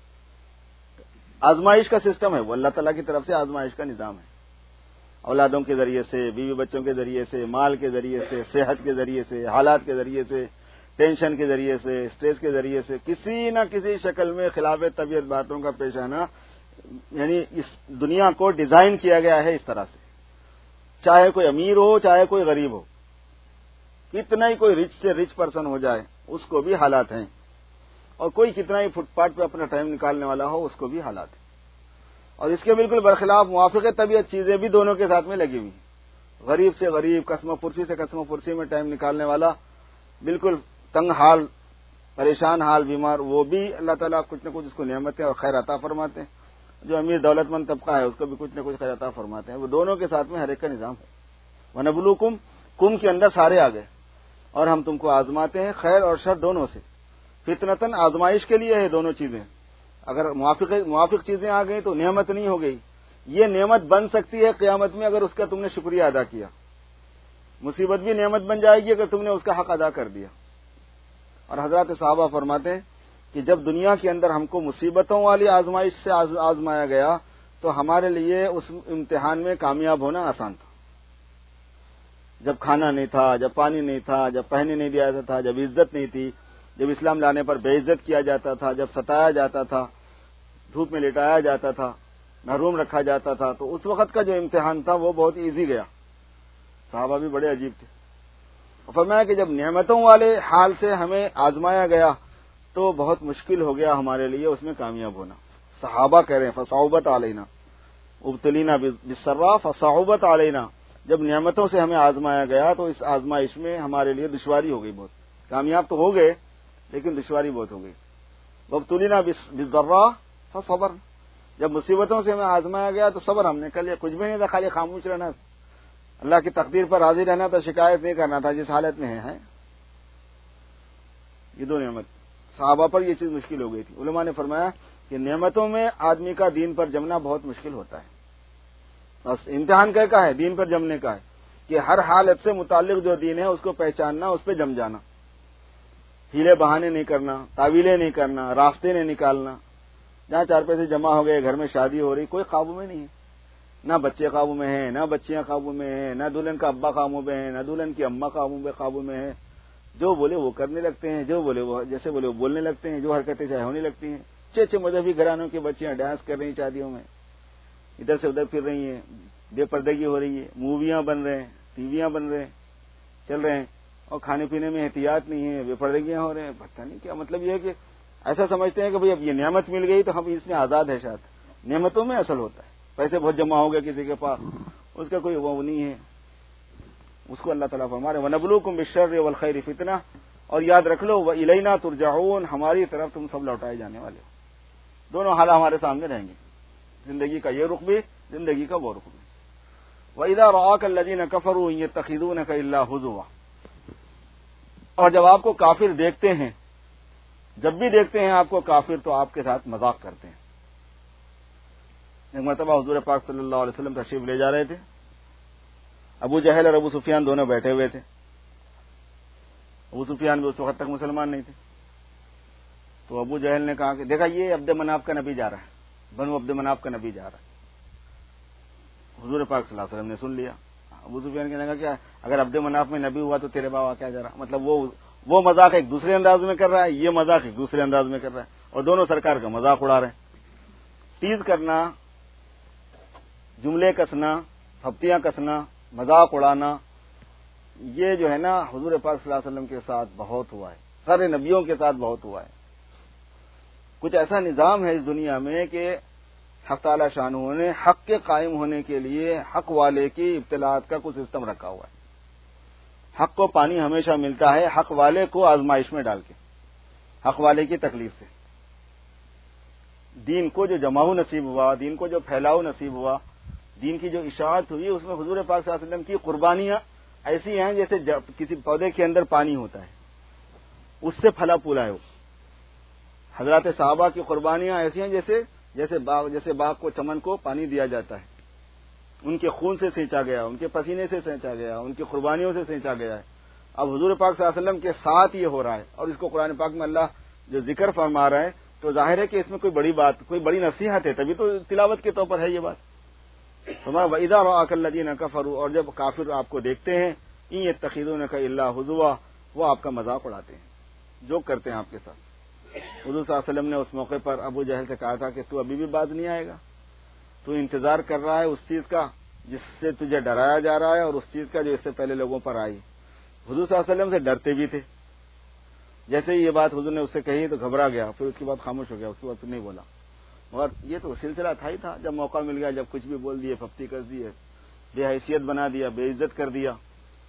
آزمائش کا سسٹم ہے وہ، اللہ تعالیٰ کی طرف سے آزمائش کا نظام ہے. اولادوں کے ذریعے سے، بیوی بچوں کے ذریعے سے، مال کے ذریعے سے، صحت کے ذریعے سے، حالات کے ذریعے سے، ٹینشن کے ذریعے سے، اسٹریس کے ذریعے سے، کسی نہ کسی شکل میں خلاف طبیعت باتوں کا پیش آنا، یعنی اس دنیا کو ڈیزائن کیا گیا ہے اس طرح سے. چاہے کوئی امیر ہو، چاہے کوئی غریب ہو، کتنا ہی کوئی رچ سے رچ پرسن ہو جائے، اس کو بھی حالات ہیں. اور کوئی کتنا ہی فٹ پاتھ پہ اپنا ٹائم نکالنے والا ہو، اس کو بھی حالات ہیں. اور اس کے بالکل برخلاف موافق طبیعت چیزیں بھی دونوں کے ساتھ میں لگی ہوئی. غریب سے غریب، قسم پرسی سے قسم پرسی میں ٹائم نکالنے والا، بالکل تنگ حال، پریشان حال، بیمار، وہ بھی اللہ تعالیٰ کچھ نہ کچھ اس کو نعمتیں اور خیر عطا فرماتے ہیں. جو امیر دولت مند طبقہ ہے اس کو بھی کچھ نہ کچھ خیر عطا فرماتے ہیں. وہ دونوں کے ساتھ میں ہر ایک کا نظام ہے. وَنَبْلُوكُمْ، کم کے اندر سارے آ گئے، اور ہم تم کو آزماتے ہیں خیر اور شر دونوں سے. فتنتاً، آزمائش کے لیے ہے دونوں چیزیں. اگر موافق موافق چیزیں آ گئی تو نعمت نہیں ہو گئی. یہ نعمت بن سکتی ہے قیامت میں اگر اس کا تم نے شکریہ ادا کیا. مصیبت بھی نعمت بن جائے گی اگر تم نے اس کا حق ادا کر دیا. اور حضرات صحابہ فرماتے ہیں کہ جب دنیا کے اندر ہم کو مصیبتوں والی آزمائش سے آزمایا گیا تو ہمارے لیے اس امتحان میں کامیاب ہونا آسان تھا. جب کھانا نہیں تھا، جب پانی نہیں تھا، جب پہننے نہیں دیا جاتا تھا، جب عزت نہیں تھی، جب اسلام لانے پر بے عزت کیا جاتا تھا، جب ستایا جاتا تھا، دھوپ میں لٹایا جاتا تھا، محروم رکھا جاتا تھا، تو اس وقت کا جو امتحان تھا وہ بہت ایزی گیا. صحابہ بھی بڑے عجیب تھے. فرمایا کہ جب نعمتوں والے حال سے ہمیں آزمایا گیا تو بہت مشکل ہو گیا ہمارے لیے اس میں کامیاب ہونا. صحابہ کہہ رہے ہیں فصعوبت علینا ابتلینا بالسراء فصعوبت علینا. جب نعمتوں سے ہمیں آزمایا گیا تو اس آزمائش میں ہمارے لیے دشواری ہو گئی بہت. کامیاب تو ہو گئے لیکن دشواری بہت ہو گئی. وابتلینا بالضراء فصبر. جب مصیبتوں سے ہمیں آزمایا گیا تو صبر ہم نے کر لیا. کچھ بھی نہیں تھا، خالی خاموش رہنا، اللہ کی تقدیر پر راضی رہنا تھا، شکایت نہیں کرنا تھا جس حالت میں ہے. یہ دو نعمت صحابہ پر یہ چیز مشکل ہو گئی تھی. علماء نے فرمایا کہ نعمتوں میں آدمی کا دین پر جمنا بہت مشکل ہوتا ہے. بس امتحان کیا کا ہے؟ دین پر جمنے کا ہے کہ ہر حالت سے متعلق جو دین ہے اس کو پہچاننا، اس پہ جم جانا. ہیلے بہانے نہیں کرنا، تعویلیں نہیں کرنا، راستے نہیں نکالنا. جہاں چار پیسے جمع ہو گئے، گھر میں شادی ہو رہی، کوئی قابو میں نہیں ہے. نہ بچے قابو میں ہیں، نہ بچیاں قابو میں ہیں، نہ دلہن کا ابا قابو میں ہے، نہ دلہن کی اماں قابو میں قابو میں ہے، جو بولے وہ کرنے لگتے ہیں، جو بولے وہ جیسے بولے وہ بولنے لگتے ہیں، جو حرکتیں چاہے ہونے لگتی ہیں۔ اچھے اچھے مذہبی گھرانوں کی بچیاں ڈانس کر رہی ہیں شادیوں میں، ادھر سے ادھر پھر رہی ہیں، بے پردگی ہو رہی ہے، موویاں بن رہے ہیں، ٹی ویاں بن رہے ہیں، چل رہے ہیں، اور کھانے پینے میں احتیاط نہیں ہے، بے پردگیاں ہو رہے ہیں۔ پتہ نہیں کیا مطلب یہ ہے کہ ایسا سمجھتے ہیں کہ بھئی اب یہ نعمت مل گئی تو ہم اس میں آزاد ہے۔ شاید نعمتوں میں اصل ہوتا ہے، پیسے بہت جمع ہو گئے کسی کے پاس، اس کا کوئی وہ نہیں ہے، اس کو اللہ تعالیٰ فرما رہے وَنَبْلُوكُمْ بِالشَّرِّ وَالْخَيْرِ فِتْنَةً، اور یاد رکھ لو وَإِلَيْنَا تُرْجَعُونَ، ہماری طرف تم سب لوٹائے جانے والے ہو۔ دونوں حال ہمارے سامنے رہیں گے، زندگی کا یہ رخ بھی، زندگی کا وہ رخ بھی۔ وَإِذَا رَآكَ الَّذِينَ كَفَرُوا إِن يَتَّخِذُونَكَ إِلَّا هُزُوًا، اور جب آپ کو کافر دیکھتے ہیں، جب بھی دیکھتے ہیں آپ کو کافر تو آپ کے ساتھ مذاق کرتے ہیں۔ ایک مرتبہ حضور پاک صلی اللہ علیہ وسلم تشریف لے جا رہے تھے، ابو جہل اور ابو سفیان دونوں بیٹھے ہوئے تھے۔ ابو سفیان بھی اس وقت تک مسلمان نہیں تھے، تو ابو جہل نے کہا کہ دیکھا یہ عبد مناف کا نبی جا رہا ہے، بنو عبد مناف کا نبی جا رہا ہے۔ حضور پاک صلی اللہ علیہ وسلم نے سن لیا۔ ابو سفیان کہنے لگا کیا اگر عبد مناف میں نبی ہوا تو تیرے بابا کیا جا رہا، مطلب وہ وہ مذاق ایک دوسرے انداز میں کر رہا ہے، یہ مذاق ایک دوسرے انداز میں کر رہا ہے، اور دونوں سرکار کا مذاق اڑا رہے ہیں۔ تیز کرنا، جملے کسنا، پھپتیاں کسنا، مذاق اڑانا، یہ جو ہے نا حضور پاک صلی اللہ علیہ وسلم کے ساتھ بہت ہوا ہے، سارے نبیوں کے ساتھ بہت ہوا ہے۔ کچھ ایسا نظام ہے اس دنیا میں کہ حق تعالی شانہ نے حق کے قائم ہونے کے لیے حق والے کی ابتلاءات کا کچھ سسٹم رکھا ہوا ہے۔ حق کو پانی ہمیشہ ملتا ہے حق والے کو آزمائش میں ڈال کے، حق والے کی تکلیف سے۔ دین کو جو جماؤ نصیب ہوا، دین کو جو پھیلاؤ نصیب ہوا، دین کی جو اشاعت ہوئی، اس میں حضور پاک صلی اللہ علیہ وسلم کی قربانیاں ایسی ہیں جیسے کسی پودے کے اندر پانی ہوتا ہے، اس سے پھلا پھولا ہے وہ۔ حضرات صحابہ کی قربانیاں ایسی ہیں جیسے جیسے باغ جیسے باغ کو، چمن کو پانی دیا جاتا ہے، ان کے خون سے سینچا گیا، ان کے پسینے سے سینچا گیا، ان کی قربانیوں سے سینچا گیا ہے۔ اب حضور پاک صلی اللہ علیہ وسلم کے ساتھ یہ ہو رہا ہے، اور اس کو قرآن پاک میں اللہ جو ذکر فرما رہا ہے تو ظاہر ہے کہ اس میں کوئی بڑی بات، کوئی بڑی نصیحت ہے، تبھی تو تلاوت کے طور پر ہے یہ بات۔ تمہارا وَإِذَا رَآكَ الَّذِينَ كَفَرُوا، اور جب کافر آپ کو دیکھتے ہیں، إِن يَتَّخِذُونَكَ إِلَّا هُزُوًا، وہ آپ کا مذاق اڑاتے ہیں، جو کرتے ہیں آپ کے ساتھ۔ حضور صلی اللہ علیہ وسلم نے اس موقع پر ابو جہل سے کہا تھا کہ تو ابھی بھی باز نہیں آئے گا، تو انتظار کر رہا ہے اس چیز کا جس سے تجھے ڈرایا جا رہا ہے، اور اس چیز کا جو اس سے پہلے لوگوں پر آئی۔ حضور صلی اللہ علیہ وسلم سے ڈرتے بھی تھے، جیسے ہی یہ بات حضور نے اس سے کہی تو گھبرا گیا، پھر اس کے بعد خاموش ہو گیا، اس کے بعد پھر نہیں بولا۔ اور یہ تو سلسلہ تھا ہی تھا، جب موقع مل گیا جب کچھ بھی بول دیے، پھپتی کر دیے، بے حیثیت بنا دیا، بے عزت کر دیا۔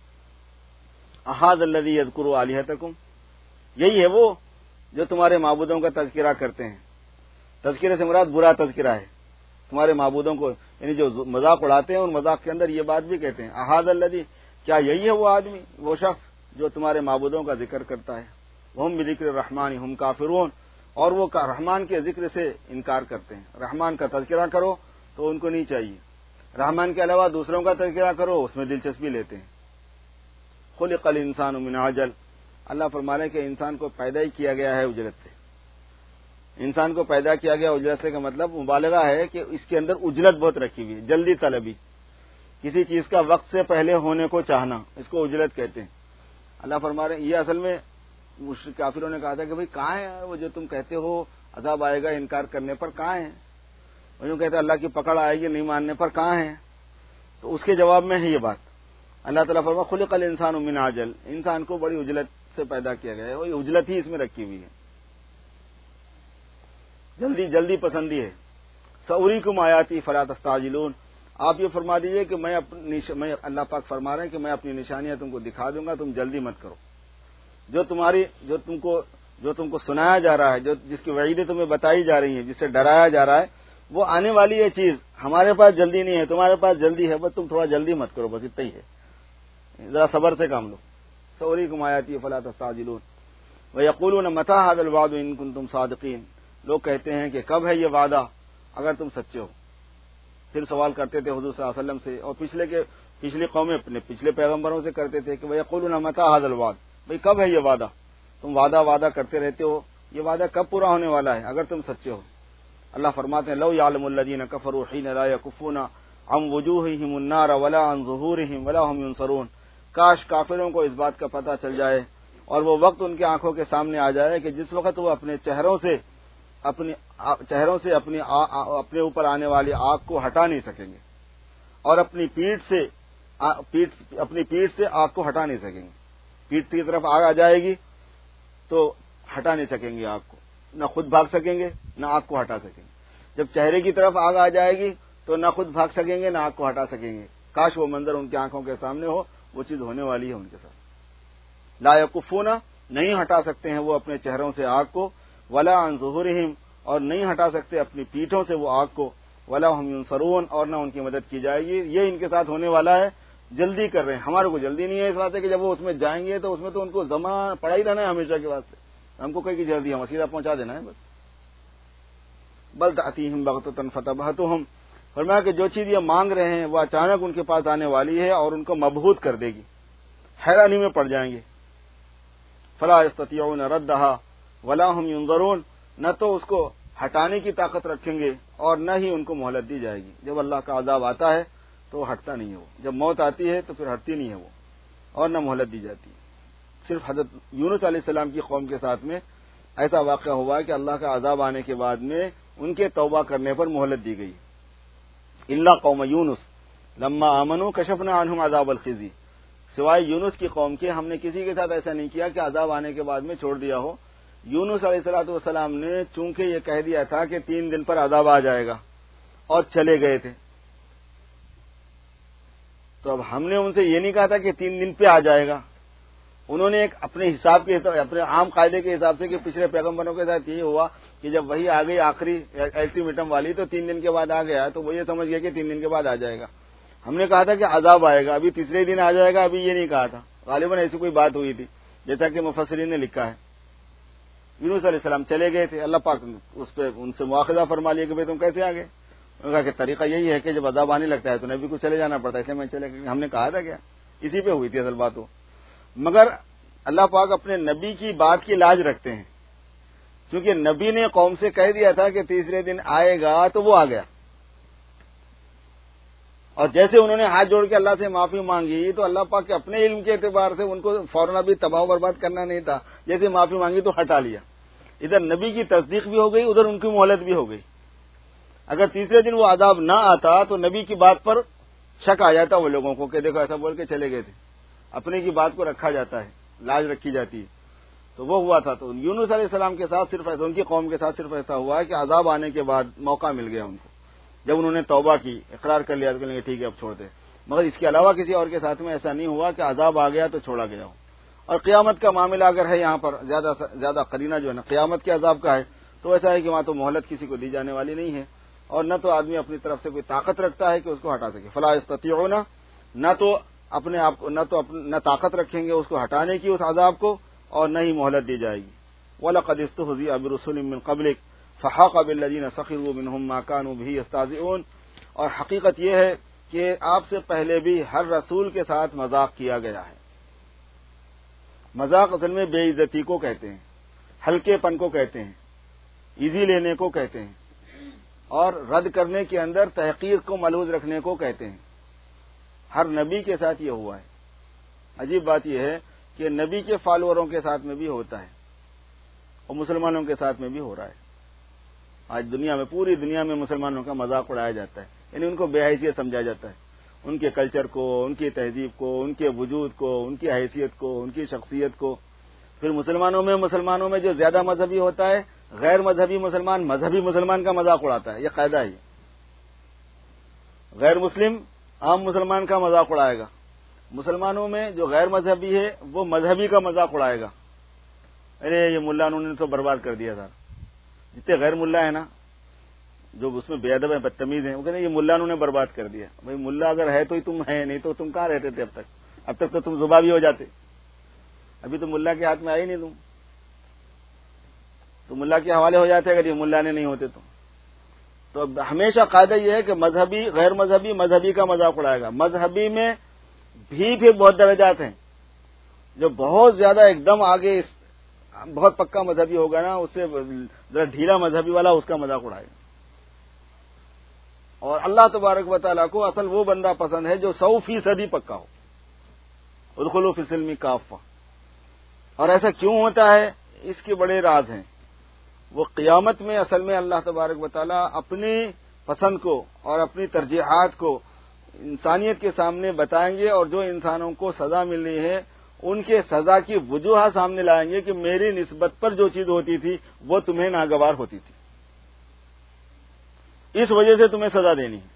احاذ الذی یذکر آلہتکم، یہی ہے وہ جو تمہارے معبودوں کا تذکرہ کرتے ہیں۔ تذکرے سے مراد برا تذکرہ ہے، تمہارے معبودوں کو یعنی جو مذاق اڑاتے ہیں، ان مذاق کے اندر یہ بات بھی کہتے ہیں احاذ الذی، کیا یہی ہے وہ آدمی، وہ شخص جو تمہارے معبودوں کا ذکر کرتا ہے۔ وہم بذکر الرحمن ہم کافرون، اور وہ رحمان کے ذکر سے انکار کرتے ہیں۔ رحمان کا تذکرہ کرو تو ان کو نہیں چاہیے، رحمان کے علاوہ دوسروں کا تذکرہ کرو اس میں دلچسپی لیتے ہیں۔ خلق الانسان من عجل، اللہ فرما رہے ہیں کہ انسان کو پیدا ہی کیا گیا ہے اجلت سے۔ انسان کو پیدا کیا گیا اجلت سے کا مطلب مبالغہ ہے کہ اس کے اندر اجلت بہت رکھی ہوئی ہے، جلدی طلبی، کسی چیز کا وقت سے پہلے ہونے کو چاہنا، اس کو اجلت کہتے ہیں۔ اللہ فرما رہے ہیں یہ اصل میں مشرک کافروں نے کہا تھا کہ بھئی کہاں ہے وہ جو تم کہتے ہو عذاب آئے گا انکار کرنے پر، کہاں ہے وہ جو کہتے ہیں اللہ کی پکڑ آئے گی نہیں ماننے پر، کہاں ہے؟ تو اس کے جواب میں ہے یہ بات۔ اللہ تعالیٰ فرما خلق الانسان من عجل، انسان کو بڑی اجلت سے پیدا کیا گیا ہے، وہی اجلت ہی اس میں رکھی ہوئی ہے، جلدی جلدی پسندی ہے۔ سأریکم آیاتی فلا تستعجلون، آپ یہ فرما دیجئے کہ میں اپنی میں اللہ پاک فرما رہے ہیں کہ میں اپنی نشانیاں تم کو دکھا دوں گا، تم جلدی مت کرو۔ جو تمہاری جو تم کو جو تم کو سنایا جا رہا ہے، جو جس کی وعیدیں تمہیں بتائی جا رہی ہیں، جس سے ڈرایا جا رہا ہے، وہ آنے والی ہے چیز، ہمارے پاس جلدی نہیں ہے، تمہارے پاس جلدی ہے، بس تم تھوڑا جلدی مت کرو، بس اتنا ہی ہے، ذرا صبر سے کام لو۔ سأریکم آیاتی فلا تستعجلون ویقولون متی ھذا الوعد ان کنتم صادقین، لوگ کہتے ہیں کہ کب ہے یہ وعدہ اگر تم سچے ہو۔ پھر سوال کرتے تھے حضور صلی اللہ علیہ وسلم سے، اور پچھلے کے پچھلی قومیں اپنے پچھلے پیغمبروں سے کرتے تھے کہ ویقولون متی ھذا الوعد، بھئی کب ہے یہ وعدہ، تم وعدہ وعدہ کرتے رہتے ہو، یہ وعدہ کب پورا ہونے والا ہے اگر تم سچے ہو۔ اللہ فرماتے ہیں لو یعلم الذین کفروا حین لا یکفون عن وجوہہم النار ولا عن ظہورہم ولا هم ینصرون، کاش کافروں کو اس بات کا پتہ چل جائے اور وہ وقت ان کی آنکھوں کے سامنے آ جائے کہ جس وقت وہ اپنے چہروں سے اپنی چہروں سے اپنی اپنے اوپر آنے والی آگ کو ہٹا نہیں سکیں گے، اور اپنی پیٹھ سے پیٹ اپنی پیٹھ سے آگ کو ہٹا نہیں سکیں گے. پیٹھ کی طرف آگ آ جائے گی تو ہٹا نہیں سکیں گے آگ کو، نہ خود بھاگ سکیں گے نہ آگ کو ہٹا سکیں گے. جب چہرے کی طرف آگ آ جائے گی تو نہ خود بھاگ سکیں گے نہ آگ کو ہٹا سکیں گے. کاش وہ منظر ان کی آنکھوں کے سامنے ہو، وہ چیز ہونے والی ہے ان کے ساتھ. لا یکفون، نہیں ہٹا سکتے ہیں وہ اپنے چہروں سے آگ کو، ولا عن ظہورہم، اور نہیں ہٹا سکتے اپنی پیٹھوں سے وہ آگ کو، ولا ہم ینصرون، اور نہ ان کی مدد کی جائے گی. یہ ان کے ساتھ ہونے والا ہے. جلدی کر رہے ہیں، ہمارے کو جلدی نہیں ہے اس بات ہے کہ جب وہ اس میں جائیں گے تو اس میں تو ان کو زمان پڑا ہی رہنا ہے ہمیشہ کے واسطے. ہم کو کہیں کی جلدی ہم سیدھا پہنچا دینا ہے بس. بل تأتیہم بغتۃ فتبہتہم، فرمایا کہ جو چیز یہ مانگ رہے ہیں وہ اچانک ان کے پاس آنے والی ہے اور ان کو مبہوت کر دے گی، حیرانی میں پڑ جائیں گے. فلا یستطیعون ردھا ولا ہم ینظرون، نہ تو اس کو ہٹانے کی طاقت رکھیں گے اور نہ ہی ان کو مہلت دی جائے گی. جب اللہ کا عذاب آتا ہے تو وہ ہٹتا نہیں ہے، وہ جب موت آتی ہے تو پھر ہٹتی نہیں ہے وہ، اور نہ مہلت دی جاتی. صرف حضرت یونس علیہ السلام کی قوم کے ساتھ میں ایسا واقعہ ہوا کہ اللہ کا عذاب آنے کے بعد میں ان کے توبہ کرنے پر مہلت دی گئی. الا قوم یونس لما آمنوا کشفنا عنہم عذاب الخزی، سوائے یونس کی قوم کے ہم نے کسی کے ساتھ ایسا نہیں کیا کہ عذاب آنے کے بعد میں چھوڑ دیا ہو. یونس علیہ الصلوۃ والسلام نے چونکہ یہ کہہ دیا تھا کہ تین دن پر عذاب آ جائے گا اور چلے گئے تھے، تو اب ہم نے ان سے یہ نہیں کہا تھا کہ تین دن پہ آ جائے گا. انہوں نے ایک اپنے حساب کے اپنے عام قاعدے کے حساب سے کہ پچھلے پیغمبروں کے ساتھ یہ ہوا کہ جب وہی آ گئی آخری الٹیمیٹم والی تو تین دن کے بعد آ گیا، تو وہ یہ سمجھ گیا کہ تین دن کے بعد آ جائے گا. ہم نے کہا تھا کہ عذاب آئے گا، ابھی تیسرے دن آ جائے گا، ابھی یہ نہیں کہا تھا. غالباً ایسی کوئی بات ہوئی تھی جیسا کہ مفسرین نے لکھا ہے. یونس علیہ السلام چلے گئے تھے، اللہ پاک اس پہ ان سے مواخذہ فرما لیا کہ بھائی تم کیسے آ گئے. انہوں نے کہا کہ طریقہ یہی ہے کہ جب عذاب آنے لگتا ہے تو نبی کو چلے جانا پڑتا ہے، اس لیے میں چلے گیا. ہم نے کہا تھا کیا، اسی پہ ہوئی تھی اصل بات. ہو مگر اللہ پاک اپنے نبی کی بات کی لاج رکھتے ہیں، کیونکہ نبی نے قوم سے کہہ دیا تھا کہ تیسرے دن آئے گا تو وہ آ گیا. اور جیسے انہوں نے ہاتھ جوڑ کے اللہ سے معافی مانگی تو اللہ پاک کے اپنے علم کے اعتبار سے ان کو فوراً بھی تباہ و برباد کرنا نہیں تھا. جیسے معافی مانگی تو ہٹا لیا. ادھر نبی کی تصدیق بھی ہو گئی، ادھر ان کی مہلت بھی ہو گئی. اگر تیسرے دن وہ عذاب نہ آتا تو نبی کی بات پر شک آ جاتا وہ لوگوں کو کہ دیکھو ایسا بول کے چلے گئے تھے. اپنے کی بات کو رکھا جاتا ہے، لاج رکھی جاتی ہے. تو وہ ہوا تھا. تو یونس علیہ السلام کے ساتھ صرف ایسا، ان کی قوم کے ساتھ صرف ایسا ہوا ہے کہ عذاب آنے کے بعد موقع مل گیا ان کو. جب انہوں نے توبہ کی، اقرار کر لیا تو کہیں گے ٹھیک ہے اب چھوڑ دیں. مگر اس کے علاوہ کسی اور کے ساتھ میں ایسا نہیں ہوا کہ عذاب آ گیا تو چھوڑا گیا ہو. اور قیامت کا معاملہ اگر ہے یہاں پر زیادہ زیادہ قرینہ جو ہے نا قیامت کے عذاب کا ہے، تو ایسا ہے کہ وہاں تو مہلت کسی کو دی جانے والی نہیں ہے، اور نہ تو آدمی اپنی طرف سے کوئی طاقت رکھتا ہے کہ اس کو ہٹا سکے. فلا یستطیعون، نہ تو اپنے آپ کو نہ تو نہ طاقت رکھیں گے اس کو ہٹانے کی اس عذاب کو، اور نہ ہی مہلت دی جائے گی. وَلَقَدِ اسْتُهْزِئَ بِرُسُلٍ مِّن قَبْلِكَ فَحَاقَ بِالَّذِينَ سَخِرُوا مِنْهُم مَّا كَانُوا بِهِ يَسْتَهْزِئُونَ. اور حقیقت یہ ہے کہ آپ سے پہلے بھی ہر رسول کے ساتھ مذاق کیا گیا ہے. مذاق اصل میں بے عزتی کو کہتے ہیں، ہلکے پن کو کہتے ہیں، ایزی لینے کو کہتے ہیں، اور رد کرنے کے اندر تحقیر کو ملحوظ رکھنے کو کہتے ہیں. ہر نبی کے ساتھ یہ ہوا ہے. عجیب بات یہ ہے کہ نبی کے فالووروں کے ساتھ میں بھی ہوتا ہے اور مسلمانوں کے ساتھ میں بھی ہو رہا ہے. آج دنیا میں، پوری دنیا میں مسلمانوں کا مذاق اڑایا جاتا ہے، یعنی ان کو بے حیثیت سمجھا جاتا ہے. ان کے کلچر کو، ان کی تہذیب کو، ان کے وجود کو، ان کی حیثیت کو، ان کی شخصیت کو. پھر مسلمانوں میں مسلمانوں میں جو زیادہ مذہبی ہوتا ہے، غیر مذہبی مسلمان مذہبی مسلمان کا مذاق اڑاتا ہے. یہ قاعدہ ہے. غیر مسلم عام مسلمان کا مذاق اڑائے گا. مسلمانوں میں جو غیر مذہبی ہے وہ مذہبی کا مذاق اڑائے گا. ارے یہ ملا انہوں نے تو برباد کر دیا تھا. جتنے غیر ملا ہے نا جو اس میں بے ادب ہیں، بدتمیز ہیں، وہ کہتے ہیں یہ ملا انہوں نے برباد کر دیا. بھائی ملا اگر ہے تو ہی تم ہے، نہیں تو تم کہاں رہتے تھے اب تک؟ اب تک تو تم زبا بھی ہو جاتے. ابھی تو ملا کے ہاتھ میں آئے نہیں تم تو ملا کے حوالے ہو جاتے اگر یہ ملا نے نہیں ہوتے تو. تو اب ہمیشہ قاعدہ یہ ہے کہ مذہبی غیر مذہبی مذہبی کا مذاق اڑائے گا. مذہبی میں بھی پھر بہت درجات ہیں. جو بہت زیادہ ایک دم آگے بہت پکا مذہبی ہوگا نا، اس سے ذرا ڈھیلا مذہبی والا اس کا مذاق اڑائے گا. اور اللہ تبارک و تعالیٰ کو اصل وہ بندہ پسند ہے جو سو فیصدی پکا ہو. ادخلوا فی السلم کافہ. اور ایسا کیوں ہوتا ہے؟ اس کے بڑے راز ہیں. وہ قیامت میں اصل میں اللہ تبارک و تعالیٰ اپنی پسند کو اور اپنی ترجیحات کو انسانیت کے سامنے بتائیں گے، اور جو انسانوں کو سزا ملنی ہے ان کے سزا کی وجوہات سامنے لائیں گے کہ میری نسبت پر جو چیز ہوتی تھی وہ تمہیں ناگوار ہوتی تھی، اس وجہ سے تمہیں سزا دینی ہے.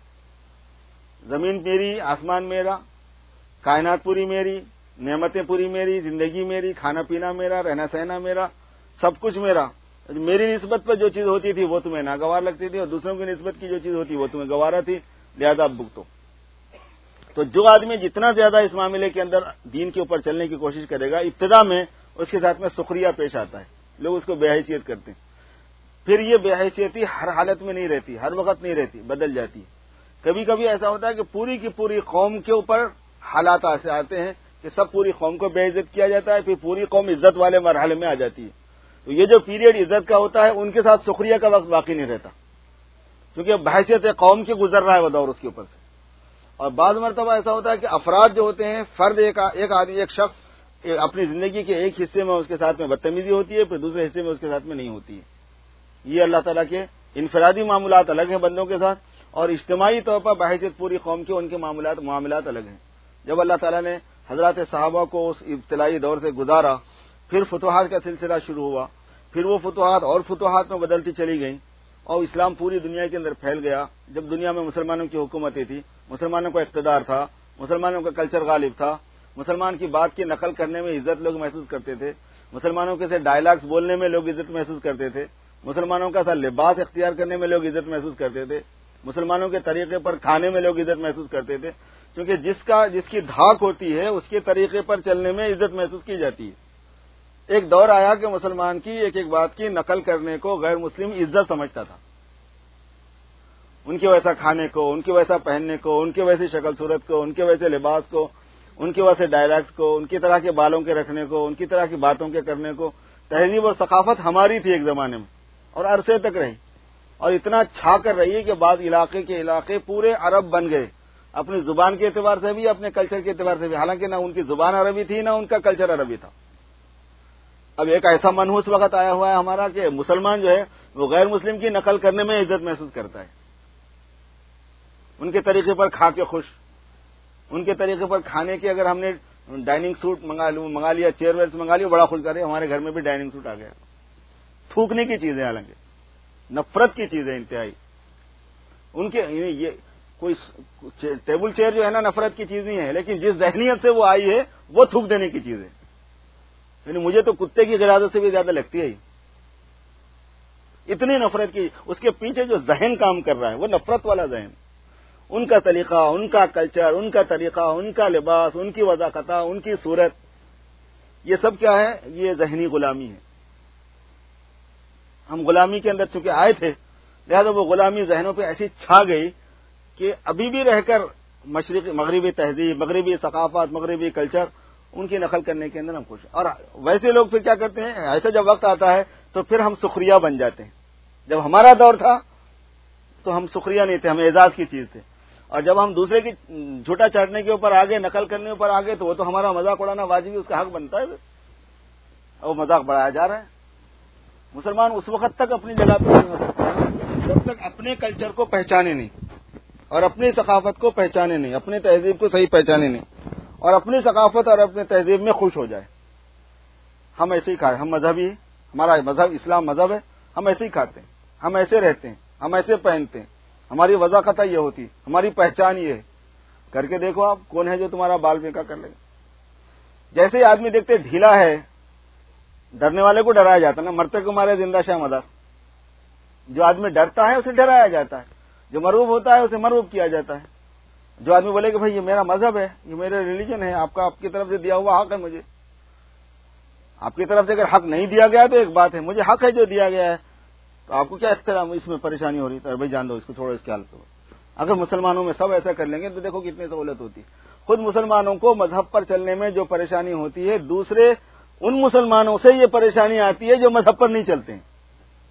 زمین میری، آسمان میرا، کائنات پوری میری، نعمتیں پوری میری، زندگی میری، کھانا پینا میرا، رہنا سہنا میرا، سب کچھ میرا. میری نسبت پر جو چیز ہوتی تھی وہ تمہیں ناگوار لگتی تھی، اور دوسروں کی نسبت کی جو چیز ہوتی وہ تمہیں گوارا تھی، لہذا اب بھگتو. تو جو آدمی جتنا زیادہ اس معاملے کے اندر دین کے اوپر چلنے کی کوشش کرے گا، ابتدا میں اس کے ساتھ میں سخریہ پیش آتا ہے، لوگ اس کو بے حیثیت کرتے ہیں. پھر یہ بے حیثیتی ہر حالت میں نہیں رہتی، ہر وقت نہیں رہتی، بدل جاتی ہے. کبھی کبھی ایسا ہوتا ہے کہ پوری کی پوری قوم کے اوپر حالات ایسے آتے ہیں کہ سب پوری قوم کو بے عزت کیا جاتا ہے، پھر پوری قوم عزت والے مرحلے میں آ جاتی ہے. تو یہ جو پیریڈ عزت کا ہوتا ہے ان کے ساتھ سخریہ کا وقت باقی نہیں رہتا، کیونکہ بحیثیت قوم کے گزر رہا ہے وہ دور اس کے اوپر سے. اور بعض مرتبہ ایسا ہوتا ہے کہ افراد جو ہوتے ہیں، فرد ایک ایک آدمی ایک شخص اپنی زندگی کے ایک حصے میں اس کے ساتھ میں بدتمیزی ہوتی ہے، پھر دوسرے حصے میں اس کے ساتھ میں نہیں ہوتی ہے. یہ اللہ تعالیٰ کے انفرادی معاملات الگ ہیں بندوں کے ساتھ، اور اجتماعی طور پر بحیثیت پوری قوم کے ان کے معاملات معاملات الگ ہیں. جب اللہ تعالیٰ نے حضرات صحابہ کو اس ابتلائی دور سے گزارا، پھر فتوحات کا سلسلہ شروع ہوا، پھر وہ فتوحات اور فتوحات میں بدلتی چلی گئیں، اور اسلام پوری دنیا کے اندر پھیل گیا. جب دنیا میں مسلمانوں کی حکومتیں تھی، مسلمانوں کا اقتدار تھا، مسلمانوں کا کلچر غالب تھا، مسلمان کی بات کی نقل کرنے میں عزت لوگ محسوس کرتے تھے، مسلمانوں کے سے ڈائلاگس بولنے میں لوگ عزت محسوس کرتے تھے، مسلمانوں کا سا لباس اختیار کرنے میں لوگ عزت محسوس کرتے تھے، مسلمانوں کے طریقے پر کھانے میں لوگ عزت محسوس کرتے تھے، کیونکہ جس کا جس کی دھاک ہوتی ہے اس کے طریقے پر چلنے میں عزت محسوس کی جاتی ہے. ایک دور آیا کہ مسلمان کی ایک ایک بات کی نقل کرنے کو غیر مسلم عزت سمجھتا تھا، ان کے ویسا کھانے کو، ان کے ویسا پہننے کو، ان کے ویسی شکل صورت کو، ان کے ویسے لباس کو، ان کے ویسے ڈائلاگس کو، ان کی طرح کے بالوں کے رکھنے کو، ان کی طرح کی باتوں کے کرنے کو. تہذیب اور ثقافت ہماری تھی ایک زمانے میں اور عرصے تک رہی، اور اتنا چھا کر رہی ہے کہ بعض علاقے کے علاقے پورے عرب بن گئے، اپنی زبان کے اعتبار سے بھی، اپنے کلچر کے اعتبار سے بھی، حالانکہ نہ ان کی زبان عربی تھی نہ ان کا کلچر عربی تھا. اب ایک ایسا منحوس وقت آیا ہوا ہے ہمارا کہ مسلمان جو ہے وہ غیر مسلم کی نقل کرنے میں عزت محسوس کرتا ہے، ان کے طریقے پر کھا کے خوش، ان کے طریقے پر کھانے کے. اگر ہم نے ڈائننگ سوٹ منگا لیا، چیئر ویئرس منگا لیا، بڑا خوش کر رہے ہمارے گھر میں بھی ڈائننگ سوٹ آ گیا. تھوکنے کی چیزیں، حالانکہ نفرت کی چیزیں انتہائی. ان کے یہ کوئی ٹیبل چیئر جو ہے نا نفرت کی چیز نہیں ہے، لیکن جس ذہنیت سے وہ آئی ہے وہ تھوک دینے کی چیز ہے. یعنی مجھے تو کتے کی غلاظت سے بھی زیادہ لگتی ہے، اتنی نفرت کی. اس کے پیچھے جو ذہن کام کر رہا ہے وہ نفرت والا ذہن. ان کا طریقہ، ان کا کلچر، ان کا طریقہ، ان کا لباس، ان کی وضاحت، ان کی صورت، یہ سب کیا ہے؟ یہ ذہنی غلامی ہے. ہم غلامی کے اندر چونکہ آئے تھے، لہذا وہ غلامی ذہنوں پہ ایسی چھا گئی کہ ابھی بھی رہ کر مشرقی مغربی تہذیب، مغربی ثقافت، مغربی کلچر ان کی نقل کرنے کے اندر ہم خوش. اور ویسے لوگ پھر کیا کرتے ہیں، ایسا جب وقت آتا ہے تو پھر ہم سخریہ بن جاتے ہیں. جب ہمارا دور تھا تو ہم سخریہ نہیں تھے، ہم اعزاز کی چیز تھے. اور جب ہم دوسرے کی جھوٹا چاٹنے کے اوپر آگے، نقل کرنے کے اوپر آگے، تو وہ تو ہمارا مذاق اڑانا واجبی، اس کا حق بنتا ہے، اور وہ مذاق بڑھایا جا رہا ہے. مسلمان اس وقت تک اپنی جگہ پہ نہیں ہو سکتا جب تک اپنے کلچر کو پہچانے نہیں، اور اپنی ثقافت کو پہچانے نہیں، اپنی تہذیب کو صحیح پہچانے نہیں، اور اپنی ثقافت اور اپنے تہذیب میں خوش ہو جائے. ہم ایسے ہی کھائے، ہم مذہبی، ہمارا مذہب اسلام مذہب ہے، ہم ایسے ہی کھاتے ہیں، ہم ایسے رہتے ہیں، ہم ایسے پہنتے ہیں، ہماری وضاحت یہ ہوتی، ہماری پہچان یہ ہے. کر کے دیکھو آپ، کون ہے جو تمہارا بال بیکا کر لے گا. جیسے ہی آدمی دیکھتے ڈھیلا ہے، ڈرنے والے کو ڈرایا جاتا ہے نا، مرتے کو مارے زندہ شاہ مدار. جو آدمی ڈرتا ہے اسے ڈرایا جاتا ہے، جو مرعوب ہوتا ہے اسے مرعوب کیا جاتا ہے. جو آدمی بولے کہ بھائی یہ میرا مذہب ہے، یہ میرا ریلیجن ہے، آپ کا آپ کی طرف سے دیا ہوا حق ہے، مجھے آپ کی طرف سے اگر حق نہیں دیا گیا تو ایک بات ہے، مجھے حق ہے جو دیا گیا ہے، تو آپ کو کیا اخترام اس میں پریشانی ہو رہی ہے؟ بھائی جان دو اس کو، چھوڑو اس کے حال کو. اگر مسلمانوں میں سب ایسا کر لیں گے تو دیکھو کتنی سہولت ہوتی. خود مسلمانوں کو مذہب پر چلنے میں جو پریشانی ہوتی ہے، دوسرے ان مسلمانوں سے یہ پریشانی آتی ہے جو مذہب پر نہیں چلتے ہیں.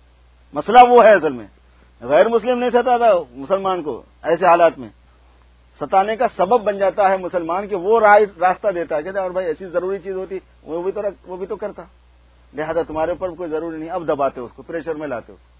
مسئلہ وہ ہے اصل میں. غیر مسلم نہیں ستا تھا مسلمان کو ایسے حالات میں، ستانے کا سبب بن جاتا ہے مسلمان کہ وہ راستہ دیتا ہے، کہتے ہیں اور بھائی ایسی ضروری چیز ہوتی وہ بھی تو وہ بھی تو کرتا، لہذا تمہارے اوپر کوئی ضروری نہیں، اب دباتے اس کو، پریشر میں لاتے اس کو۔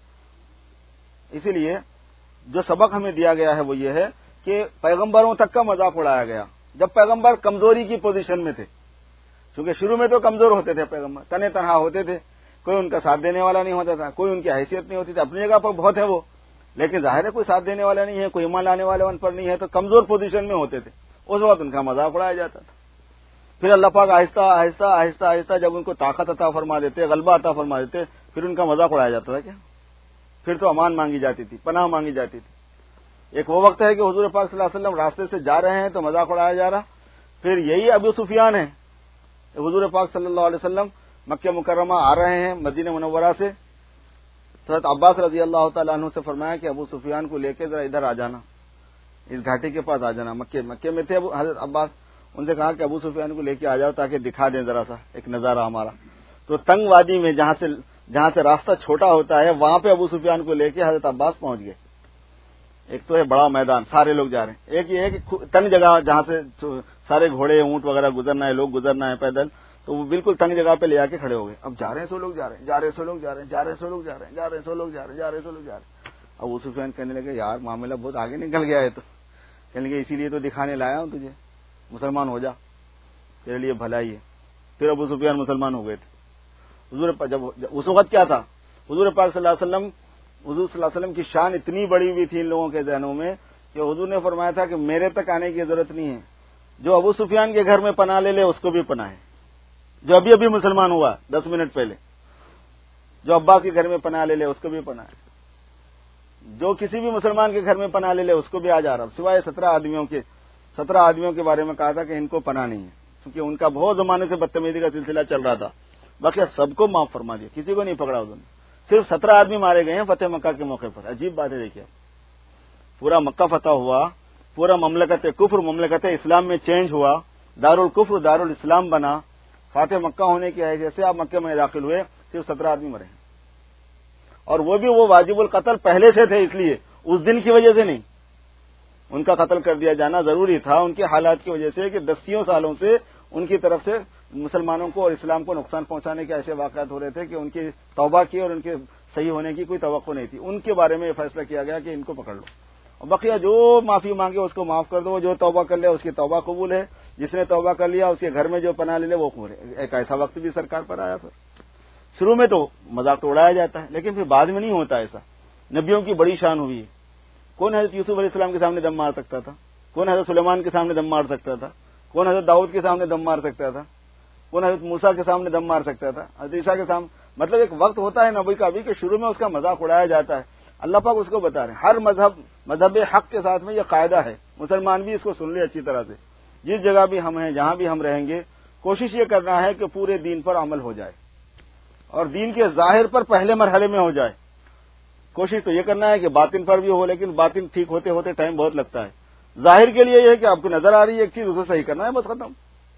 اسی لیے جو سبق ہمیں دیا گیا ہے وہ یہ ہے کہ پیغمبروں تک کا مذاق اڑایا گیا جب پیغمبر کمزوری کی پوزیشن میں تھے، کیونکہ شروع میں تو کمزور ہوتے تھے پیغمبر، تنے تنہا ہوتے تھے، کوئی ان کا ساتھ دینے والا نہیں ہوتا تھا، کوئی ان کی حیثیت نہیں ہوتی تھی، اپنی جگہ پر بہت ہے وہ، لیکن ظاہر ہے کوئی ساتھ دینے والا نہیں ہے، کوئی ایمان لانے والے ان پر نہیں ہے، تو کمزور پوزیشن میں ہوتے تھے، اس وقت ان کا مذاق اڑایا جاتا تھا۔ پھر اللہ پاک آہستہ آہستہ آہستہ آہستہ جب ان کو طاقت عطا فرما دیتے، غلبہ عطا فرما دیتے، پھر ان کا مذاق اڑایا جاتا تھا کیا؟ پھر تو امان مانگی جاتی تھی، پناہ مانگی جاتی تھی۔ ایک وہ وقت ہے کہ حضور پاک صلی اللہ علیہ وسلم راستے سے جا رہے ہیں تو مذاق اڑایا جا رہا، پھر یہی ابو سفیان ہے، حضور پاک صلی اللہ علیہ وسلم مکہ مکرمہ آ رہے ہیں مدینہ منورہ سے، حضرت عباس رضی اللہ تعالیٰ عنہ سے فرمایا کہ ابو سفیان کو لے کے ذرا ادھر آ جانا، اس گھاٹی کے پاس آ جانا، مکے مکے میں تھے حضرت عباس، ان سے کہا کہ ابو سفیان کو لے کے آ جاؤ تاکہ دکھا دیں ذرا سا ایک نظارہ ہمارا۔ تو تنگ وادی میں جہاں سے جہاں سے راستہ چھوٹا ہوتا ہے وہاں پہ ابو سفیان کو لے کے حضرت عباس پہنچ گئے۔ ایک تو ہے بڑا میدان، سارے لوگ جا رہے ہیں، ایک یہ ہے کہ تنگ جگہ جہاں سے سارے گھوڑے اونٹ وغیرہ گزرنا ہے، لوگ گزرنا ہے پیدل، تو وہ بالکل تنگ جگہ پہ لے آ کے کھڑے ہو گئے۔ اب جا رہے ہیں سو لوگ جا رہے ہیں، جا رہے سو لوگ جا رہے ہیں، جا رہے سو لوگ جا رہے ہیں، جا رہے سو لوگ جا رہے ہیں، جا رہے سو لوگ جا رہے ہیں۔ ابو سفیان کہنے لگے یار معاملہ بہت آگے نکل گیا ہے، تو کہنے لگے اسی لیے تو دکھانے لایا ہوں تجھے، مسلمان ہو جا، تیرے لیے بھلائی ہے۔ پھر ابو سفیان مسلمان ہو گئے تھے۔ حضور جب اس وقت کیا تھا، حضور پاک صلی اللہ علیہ وسلم حضور صلی اللہ علیہ وسلم کی شان اتنی بڑی ہوئی تھی ان لوگوں کے ذہنوں میں کہ حضور نے فرمایا تھا کہ میرے تک آنے کی ضرورت نہیں ہے، جو ابو سفیان کے گھر میں پناہ لے لے اس کو بھی پناہ ہے، جو ابھی ابھی مسلمان ہوا دس منٹ پہلے، جو عباس کے گھر میں پناہ لے لے اس کو بھی پناہ ہے، جو کسی بھی مسلمان کے گھر میں پناہ لے لے اس کو بھی آ جا رہا، سوائے سترہ آدمیوں کے سترہ آدمیوں کے بارے میں کہا تھا کہ ان کو پناہ نہیں ہے، کیونکہ ان کا بہت زمانے سے بدتمیزی کا سلسلہ چل رہا تھا، باقی سب کو معاف فرما دیا، کسی کو نہیں پکڑا انہوں نے، صرف سترہ آدمی مارے گئے ہیں فتح مکہ کے موقع پر۔ عجیب بات ہے، دیکھیے پورا مکہ فتح ہوا، پورا مملکت کفر مملکت اسلام میں چینج ہوا، دارالکفر دارالاسلام بنا، فاتح مکہ ہونے کی حیثیت سے آپ مکہ میں داخل ہوئے، صرف سترہ آدمی مرے ہیں، اور وہ بھی وہ واجب القتل پہلے سے تھے، اس لیے اس دن کی وجہ سے نہیں، ان کا قتل کر دیا جانا ضروری تھا ان کے حالات کی وجہ سے کہ دسیوں سالوں سے ان کی طرف سے مسلمانوں کو اور اسلام کو نقصان پہنچانے کے ایسے واقعات ہو رہے تھے کہ ان کی توبہ کی اور ان کے صحیح ہونے کی کوئی توقع نہیں تھی، ان کے بارے میں یہ فیصلہ کیا گیا کہ ان کو پکڑ لو، اور بقیہ جو معافی مانگے اس کو معاف کر دو، جو توبہ کر لیا اس کی توبہ قبول ہے، جس نے توبہ کر لیا اس کے گھر میں جو پناہ لے لے وہ قبول ہے۔ ایک ایسا وقت بھی سرکار پر آیا، پھر شروع میں تو مذاق تو اڑایا جاتا ہے لیکن پھر بعد میں نہیں ہوتا ایسا، نبیوں کی بڑی شان ہوئی ہے، کون حضرت یوسف علیہ السلام کے سامنے دم مار سکتا تھا، کون حضرت سلیمان کے سامنے دم مار سکتا تھا، کون حضرت داؤد کے سامنے دم مار سکتا تھا، کون حضرت موسیٰ کے سامنے دم مار سکتا تھا، حضرت عیسیٰ کے سامنے، مطلب ایک وقت ہوتا ہے نبی کا بھی کہ شروع میں اس کا مذاق اڑایا جاتا ہے، اللہ پاک اس کو بتا رہے ہیں، ہر مذہب مذہب حق کے ساتھ میں یہ قاعدہ ہے، مسلمان بھی اس کو سن لے اچھی طرح سے، جس جگہ بھی ہم ہیں جہاں بھی ہم رہیں گے کوشش یہ کرنا ہے کہ پورے دین پر عمل ہو جائے اور دین کے ظاہر پر پہلے مرحلے میں ہو جائے، کوشش تو یہ کرنا ہے کہ باطن پر بھی ہو، لیکن باطن ٹھیک ہوتے ہوتے ٹائم بہت لگتا ہے، ظاہر کے لیے یہ ہے کہ آپ کو نظر آ رہی ہے ایک چیز، اسے صحیح کرنا ہے، بس ختم۔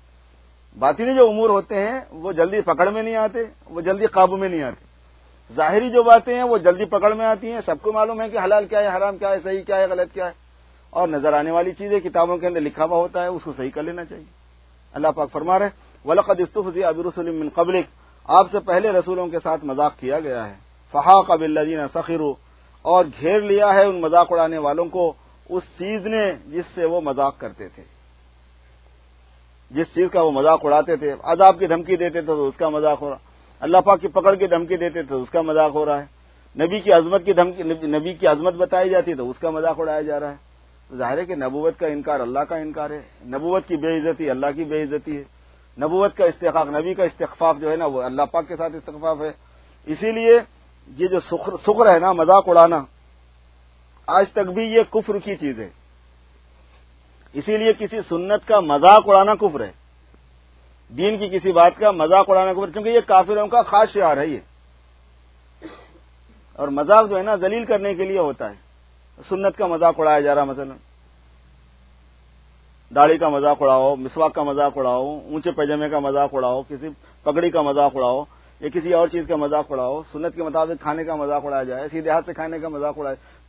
باطنی جو امور ہوتے ہیں وہ جلدی پکڑ میں نہیں آتے، وہ جلدی قابو میں نہیں آتے، ظاہری جو باتیں ہیں وہ جلدی پکڑ میں آتی ہیں، سب کو معلوم ہے کہ حلال کیا ہے، حرام کیا ہے، صحیح کیا ہے، غلط کیا ہے، اور نظر آنے والی چیزیں کتابوں کے اندر لکھا ہوا ہوتا ہے، اس کو صحیح کر لینا چاہیے۔ اللہ پاک فرما رہے وَلَقَدِ اسْتُهْزِئَ بِرُسُلٍ مِّن قَبْلِكَ، آپ سے پہلے رسولوں کے ساتھ مذاق کیا گیا ہے، فَحَاقَ بِالَّذِينَ سَخِرُوا، اور گھیر لیا ہے ان مذاق اڑانے والوں کو اس چیز نے جس سے وہ مذاق کرتے تھے، جس چیز کا وہ مذاق اڑاتے تھے، عذاب کی دھمکی دیتے تھے تو اس کا مذاق ہو رہا، اللہ پاک کی پکڑ کی دھمکی دیتے تھے تو اس کا مذاق ہو رہا ہے، نبی کی عظمت کی دھمکی نبی کی عظمت بتائی جاتی تو اس کا مذاق اڑایا جا رہا ہے۔ ظاہر ہے کہ نبوت کا انکار اللہ کا انکار ہے، نبوت کی بے عزتی اللہ کی بے عزتی ہے، نبوت کا استحقاق نبی کا استخفاف جو ہے نا وہ اللہ پاک کے ساتھ استخفاف ہے، اسی لیے یہ جو سخر سخر ہے نا، مذاق اڑانا، آج تک بھی یہ کفر کی چیز ہے، اسی لیے کسی سنت کا مذاق اڑانا کفر ہے، دین کی کسی بات کا مذاق اڑانا کفر، کیونکہ یہ کافروں کا خاص شعار ہے یہ، اور مذاق جو ہے نا ذلیل کرنے کے لیے ہوتا ہے، سنت کا مذاق اڑایا جا رہا، مثلا داڑھی کا مذاق اڑاؤ، مسواک کا مذاق اڑاؤ، اونچے پیجامے کا مذاق اڑاؤ، کسی پگڑی کا مذاق اڑاؤ یا کسی اور چیز کا مذاق اڑاؤ، سنت کے مطابق کھانے کا مذاق اڑایا جائے، سیدھے ہاتھ سے کھانے کا مذاق اڑایا،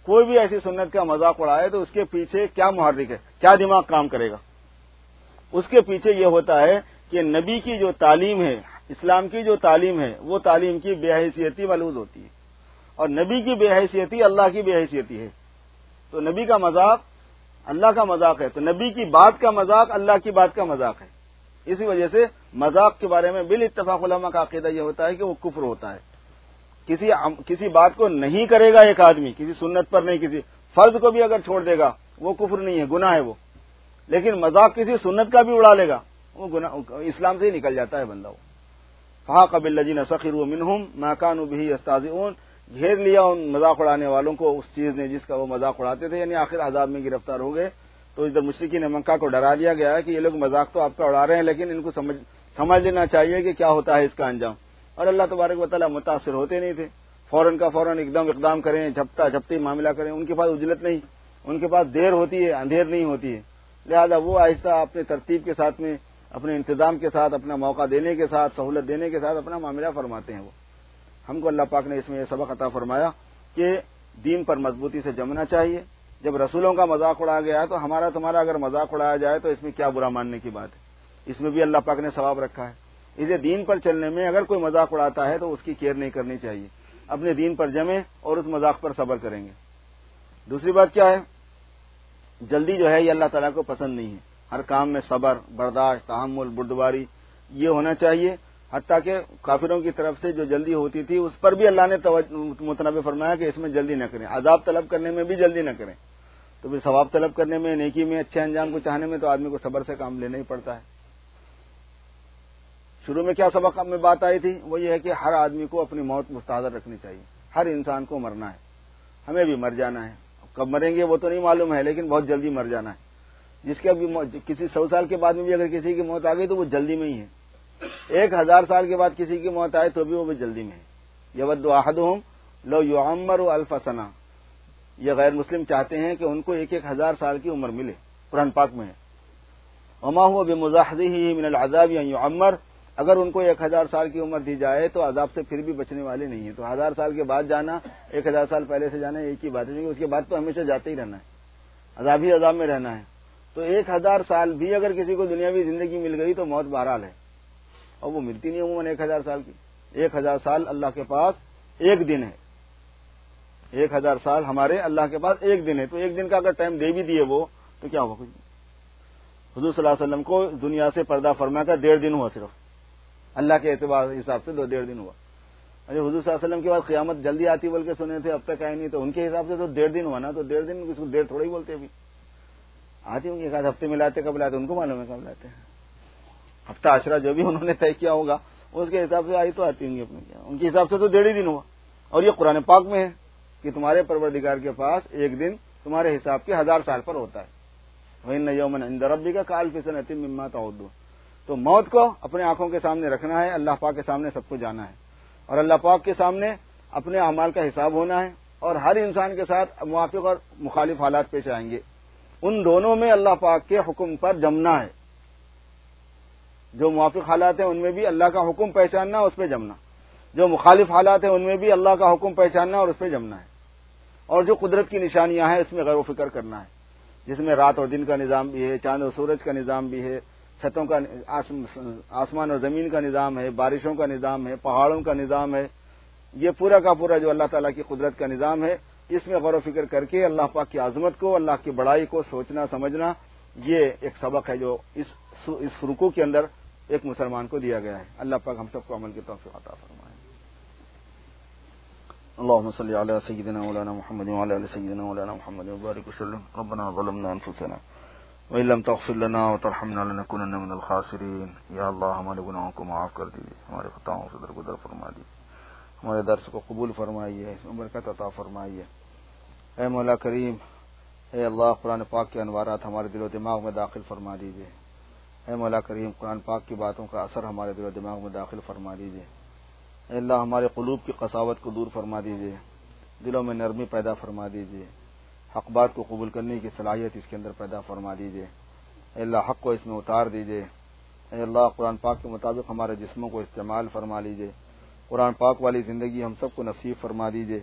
کوئی بھی ایسی سنت کا مذاق اڑائے تو اس کے پیچھے کیا محرک ہے، کیا دماغ کام کرے گا؟ اس کے پیچھے یہ ہوتا ہے کہ نبی کی جو تعلیم ہے، اسلام کی جو تعلیم ہے، وہ تعلیم کی بے حیثیتی ملحوظ ہوتی ہے، اور نبی کی بے حیثیتی اللہ کی بے حیثیتی ہے۔ تو نبی کا مذاق اللہ کا مذاق ہے، تو نبی کی بات کا مذاق اللہ کی بات کا مذاق ہے۔ اسی وجہ سے مذاق کے بارے میں بالاتفاق علماء کا عقیدہ یہ ہوتا ہے کہ وہ کفر ہوتا ہے۔ کسی کسی بات کو نہیں کرے گا ایک آدمی، کسی سنت پر نہیں، کسی فرض کو بھی اگر چھوڑ دے گا وہ کفر نہیں ہے، گناہ ہے وہ، لیکن مذاق کسی سنت کا بھی اڑا لے گا وہ گناہ، اسلام سے ہی نکل جاتا ہے بندہ وہ۔ فحاق بالذین سخروا منہم ما کانوا بہ یستہزئون، گھیر لیا ان مذاق اڑانے والوں کو اس چیز نے جس کا وہ مذاق اڑاتے تھے، یعنی آخر عذاب میں گرفتار ہو گئے۔ تو ادھر مشرکین مکہ کو ڈرا دیا گیا ہے کہ یہ لوگ مذاق تو آپ کا اڑا رہے ہیں، لیکن ان کو سمجھ سمجھ لینا چاہیے کہ کیا ہوتا ہے اس کا انجام۔ اور اللہ تبارک و تعالیٰ متاثر ہوتے نہیں تھے، فوراً کا فوراً ایک دم اقدام کریں، جھپٹا جھپٹی معاملہ کریں، ان کے پاس عجلت نہیں، ان کے پاس دیر ہوتی ہے، اندھیر نہیں ہوتی ہے، لہذا وہ آہستہ اپنے ترتیب کے ساتھ میں، اپنے انتظام کے ساتھ، اپنا موقع دینے کے ساتھ، سہولت دینے کے ساتھ اپنا معاملہ فرماتے ہیں۔ وہ ہم کو اللہ پاک نے اس میں یہ سبق عطا فرمایا کہ دین پر مضبوطی سے جمنا چاہیے۔ جب رسولوں کا مذاق اڑایا گیا ہے تو ہمارا تمہارا اگر مذاق اڑایا جائے تو اس میں کیا برا ماننے کی بات ہے؟ اس میں بھی اللہ پاک نے ثواب رکھا ہے۔ اسے دین پر چلنے میں اگر کوئی مذاق اڑاتا ہے تو اس کی کیئر نہیں کرنی چاہیے، اپنے دین پر جمیں اور اس مذاق پر صبر کریں گے۔ دوسری بات کیا ہے؟ جلدی جو ہے یہ اللہ تعالیٰ کو پسند نہیں ہے، ہر کام میں صبر، برداشت، تحمل، بردباری یہ ہونا چاہیے۔ حتیٰ کہ کافروں کی طرف سے جو جلدی ہوتی تھی اس پر بھی اللہ نے متنبہ فرمایا کہ اس میں جلدی نہ کریں، عذاب طلب کرنے میں بھی جلدی نہ کریں۔ تو پھر ثواب طلب کرنے میں، نیکی میں، اچھے انجام کو چاہنے میں تو آدمی کو صبر سے کام لینا ہی پڑتا ہے۔ شروع میں کیا سبق میں بات آئی تھی؟ وہ یہ ہے کہ ہر آدمی کو اپنی موت مستحضر رکھنی چاہیے، ہر انسان کو مرنا ہے، ہمیں بھی مر جانا ہے، کب مریں گے وہ تو نہیں معلوم ہے لیکن بہت جلدی مر جانا ہے۔ جس کے ابھی کسی سو سال کے بعد میں بھی اگر کسی کی موت آ گئی تو وہ جلدی میں ہی ہے، ایک ہزار سال کے بعد کسی کی موت آئے تو بھی وہ بھی جلدی میں ہے۔ یود احدہم لو یعمر الف سنہ، یہ غیر مسلم چاہتے ہیں کہ ان کو ایک ایک ہزار سال کی عمر ملے، قرآن پاک میں ہے۔ وما هو بمزحزحه من العذاب ان يعمر، اگر ان کو ایک ہزار سال کی عمر دی جائے تو عذاب سے پھر بھی بچنے والے نہیں ہیں۔ تو ہزار سال کے بعد جانا، ایک ہزار سال پہلے سے جانا ایک ہی بات ہے، اس کے بعد تو ہمیشہ جاتے ہی رہنا ہے، عذاب ہی عذاب میں رہنا ہے۔ تو ایک ہزار سال بھی اگر کسی کو دنیاوی زندگی مل گئی تو موت بہرحال ہے، اور وہ ملتی نہیں عموماً ایک ہزار سال کی۔ ایک ہزار سال اللہ کے پاس ایک دن ہے، ایک ہزار سال ہمارے اللہ کے پاس ایک دن ہے، تو ایک دن کا اگر ٹائم دے بھی دیے وہ تو کیا ہوا؟ کچھ نہیں۔ حضور صلی اللہ علیہ وسلم کو دنیا سے پردہ فرما کر ڈیڑھ دن ہوا، صرف اللہ کے اعتبار حساب سے دو ڈیڑھ دن ہوا۔ اچھا حضور صلی اللہ علیہ وسلم کے بعد قیامت جلدی آتی بول کے سنے تھے، اب تک آئی نہیں، تو ان کے حساب سے تو ڈیڑھ دن ہوا نا، تو ڈیڑھ دن کسی کو دیر تھوڑا ہی بولتے ابھی، آتی ہوں گے ایک آدھ ہفتے میں لاتے، کب لاتے ان کو معلوم ہے کب لاتے ہیں، ہفتہ عشرہ جو بھی انہوں نے طے کیا ہوگا اس کے حساب سے آئی تو آتی ہوں گی اپنے کیا، ان کے حساب سے تو ڈیڑھ ہی دن ہوا۔ اور یہ قرآن پاک میں ہے کہ تمہارے پروردگار کے پاس ایک دن تمہارے حساب کے ہزار سال پر ہوتا ہے۔ وَإِنَّ يَوْمًا عِندَ رَبِّكَ كَأَلْفِ سَنَةٍ مِّمَّا تَعُدُّونَ۔ تو موت کو اپنے آنکھوں کے سامنے رکھنا ہے، اللہ پاک کے سامنے سب کو جانا ہے، اور اللہ پاک کے سامنے اپنے اعمال کا حساب ہونا ہے، اور ہر انسان کے ساتھ موافق اور مخالف حالات پیش آئیں گے۔ ان دونوں میں اللہ پاک کے حکم پر جمنا ہے، جو موافق حالات ہیں ان میں بھی اللہ کا حکم پہچاننا، اس پہ جمنا، جو مخالف حالات ہیں ان میں بھی اللہ کا حکم پہچاننا اور اس پہ جمنا ہے۔ اور جو قدرت کی نشانیاں ہیں اس میں غور و فکر کرنا ہے، جس میں رات اور دن کا نظام بھی ہے، چاند اور سورج کا نظام بھی ہے، چھتوں کا آسمان اور زمین کا نظام ہے، بارشوں کا نظام ہے، پہاڑوں کا نظام ہے، یہ پورا کا پورا جو اللہ تعالیٰ کی قدرت کا نظام ہے، اس میں غور و فکر کر کے اللہ پاک کی عظمت کو، اللہ کی بڑائی کو سوچنا سمجھنا، یہ ایک سبق ہے جو اس اس رکوع کے اندر ایک مسلمان کو دیا گیا ہے۔ اللہ پاک ہم سب کو عمل کی توفیق عطا فرمائے۔ اللهم صل على سيدنا مولانا محمد وعلى ال سيدنا مولانا محمد وبارك وسلم۔ ربنا ظلمنا انفسنا وان لم تغفر لنا وترحمنا لنكونن من الخاسرين۔ یا اللہ ہمارے گناہوں کو معاف کر دیجیے، ہمارے خطاؤں سے درگزر فرما دیجیے، ہمارے درس کو قبول فرمائیے، اس میں برکت عطا فرمائیے۔ اے مولا کریم، اے اللہ قرآن پاک کے انوارات ہمارے دل و دماغ میں داخل فرما دیجیے۔ اے مولا کریم، قرآن پاک کی باتوں کا اثر ہمارے دل و دماغ میں داخل فرما دیجیے۔ اے اللہ ہمارے قلوب کی قساوت کو دور فرما دیجیے، دلوں میں نرمی پیدا فرما دیجیے، حق بات کو قبول کرنے کی صلاحیت اس کے اندر پیدا فرما دیجیے۔ اے اللہ حق کو اس میں اتار دیجیے۔ اے اللہ قرآن پاک کے مطابق ہمارے جسموں کو استعمال فرما لیجیے، قرآن پاک والی زندگی ہم سب کو نصیب فرما دیجیے۔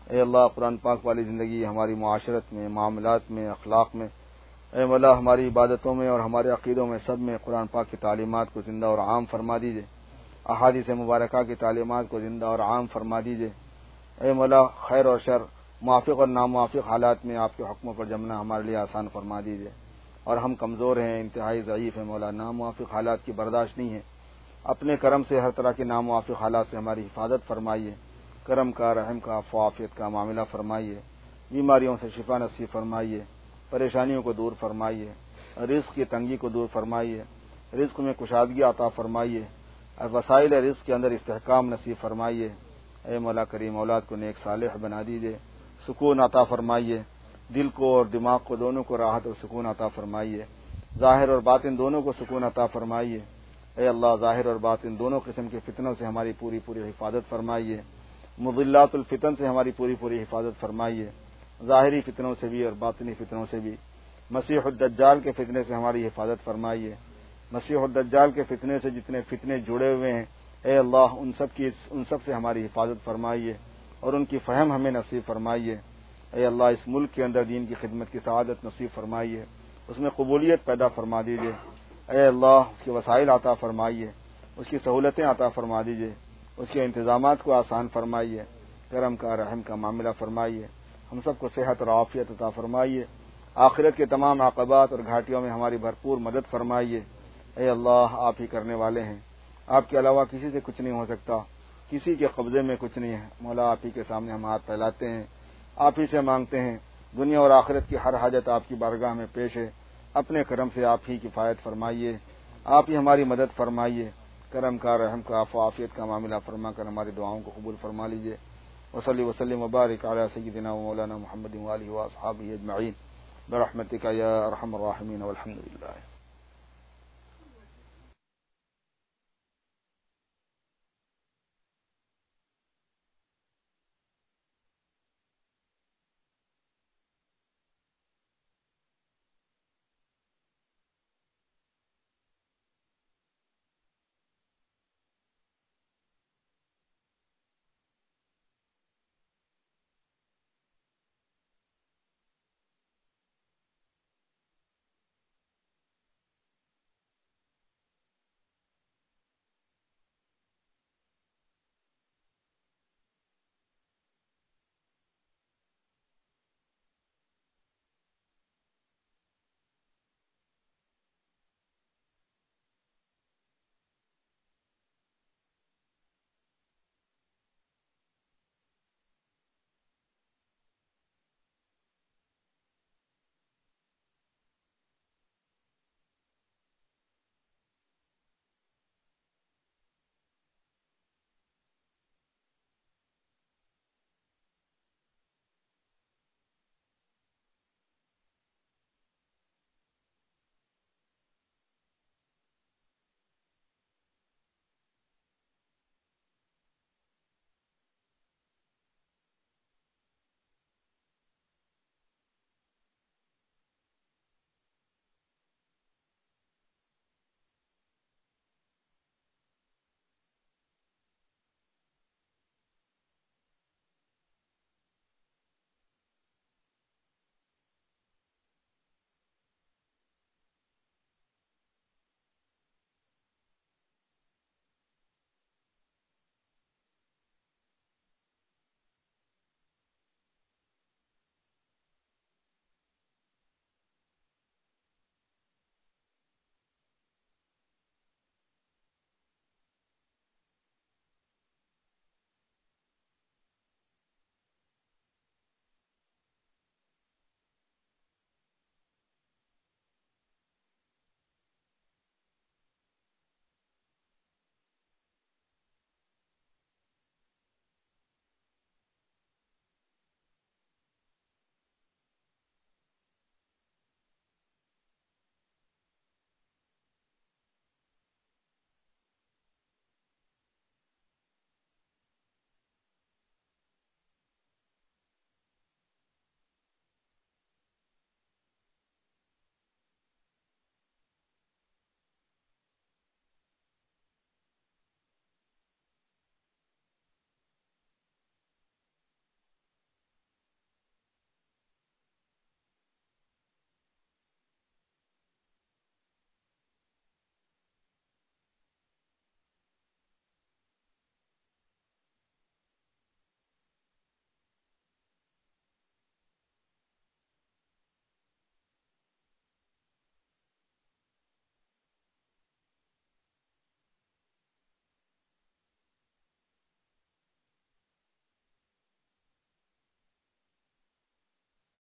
اے اللہ قرآن پاک والی زندگی ہماری معاشرت میں، معاملات میں، اخلاق میں، اے مولا ہماری عبادتوں میں اور ہمارے عقیدوں میں سب میں قرآن پاک کی تعلیمات کو زندہ اور عام فرما دیجیے، احادیث مبارکہ کی تعلیمات کو زندہ اور عام فرما دیجیے۔ اے مولا خیر اور شر، موافق اور ناموافق حالات میں آپ کے حکموں پر جمنا ہمارے لیے آسان فرما دیجیے، اور ہم کمزور ہیں، انتہائی ضعیف ہیں مولا، ناموافق حالات کی برداشت نہیں ہے، اپنے کرم سے ہر طرح کے ناموافق حالات سے ہماری حفاظت فرمائیے، کرم کا، رحم کا، عفو عافیت کا معاملہ فرمائیے، بیماریوں سے شفا نصیب فرمائیے، پریشانیوں کو دور فرمائیے، رزق کی تنگی کو دور فرمائیے، رزق میں کشادگی عطا فرمائیے، وسائل رزق کے اندر استحکام نصیب فرمائیے۔ اے مولا کریم اولاد کو نیک صالح بنا دیجیے، سکون عطا فرمائیے، دل کو اور دماغ کو دونوں کو راحت اور سکون عطا فرمائیے، ظاہر اور باطن دونوں کو سکون عطا فرمائیے۔ اے اللہ ظاہر اور باطن دونوں قسم کے فتنوں سے ہماری پوری پوری حفاظت فرمائیے، مضلات الفتن سے ہماری پوری پوری حفاظت فرمائیے، ظاہری فتنوں سے بھی اور باطنی فتنوں سے بھی، مسیح الدجال کے فتنے سے ہماری حفاظت فرمائیے، مسیح الدجال کے فتنے سے جتنے فتنے جڑے ہوئے ہیں اے اللہ ان سب کی ان سب سے ہماری حفاظت فرمائیے اور ان کی فہم ہمیں نصیب فرمائیے۔ اے اللہ اس ملک کے اندر دین کی خدمت کی سعادت نصیب فرمائیے، اس میں قبولیت پیدا فرما دیجیے۔ اے اللہ اس کے وسائل عطا فرمائیے، اس کی سہولتیں عطا فرما دیجیے، اس کے انتظامات کو آسان فرمائیے، کرم کا، رحم کا معاملہ فرمائیے، ہم سب کو صحت اور عافیت عطا فرمائیے، آخرت کے تمام عقبات اور گھاٹیوں میں ہماری بھرپور مدد فرمائیے۔ اے اللہ آپ ہی کرنے والے ہیں، آپ کے علاوہ کسی سے کچھ نہیں ہو سکتا، کسی کے قبضے میں کچھ نہیں ہے مولا، آپ ہی کے سامنے ہم ہاتھ پھیلاتے ہیں، آپ ہی سے مانگتے ہیں، دنیا اور آخرت کی ہر حاجت آپ کی بارگاہ میں پیش ہے، اپنے کرم سے آپ ہی کفایت فرمائیے، آپ ہی ہماری مدد فرمائیے، کرم کا، رحم کا، عفو عافیت کا معاملہ فرما کر ہماری دعاؤں کو قبول فرما لیجیے۔ وصلی وسلم وبارک علی سیدنا و مولانا محمد و آلہ و اصحابہ اجمعین برحمتک یا ارحم الراحمین والحمد للہ۔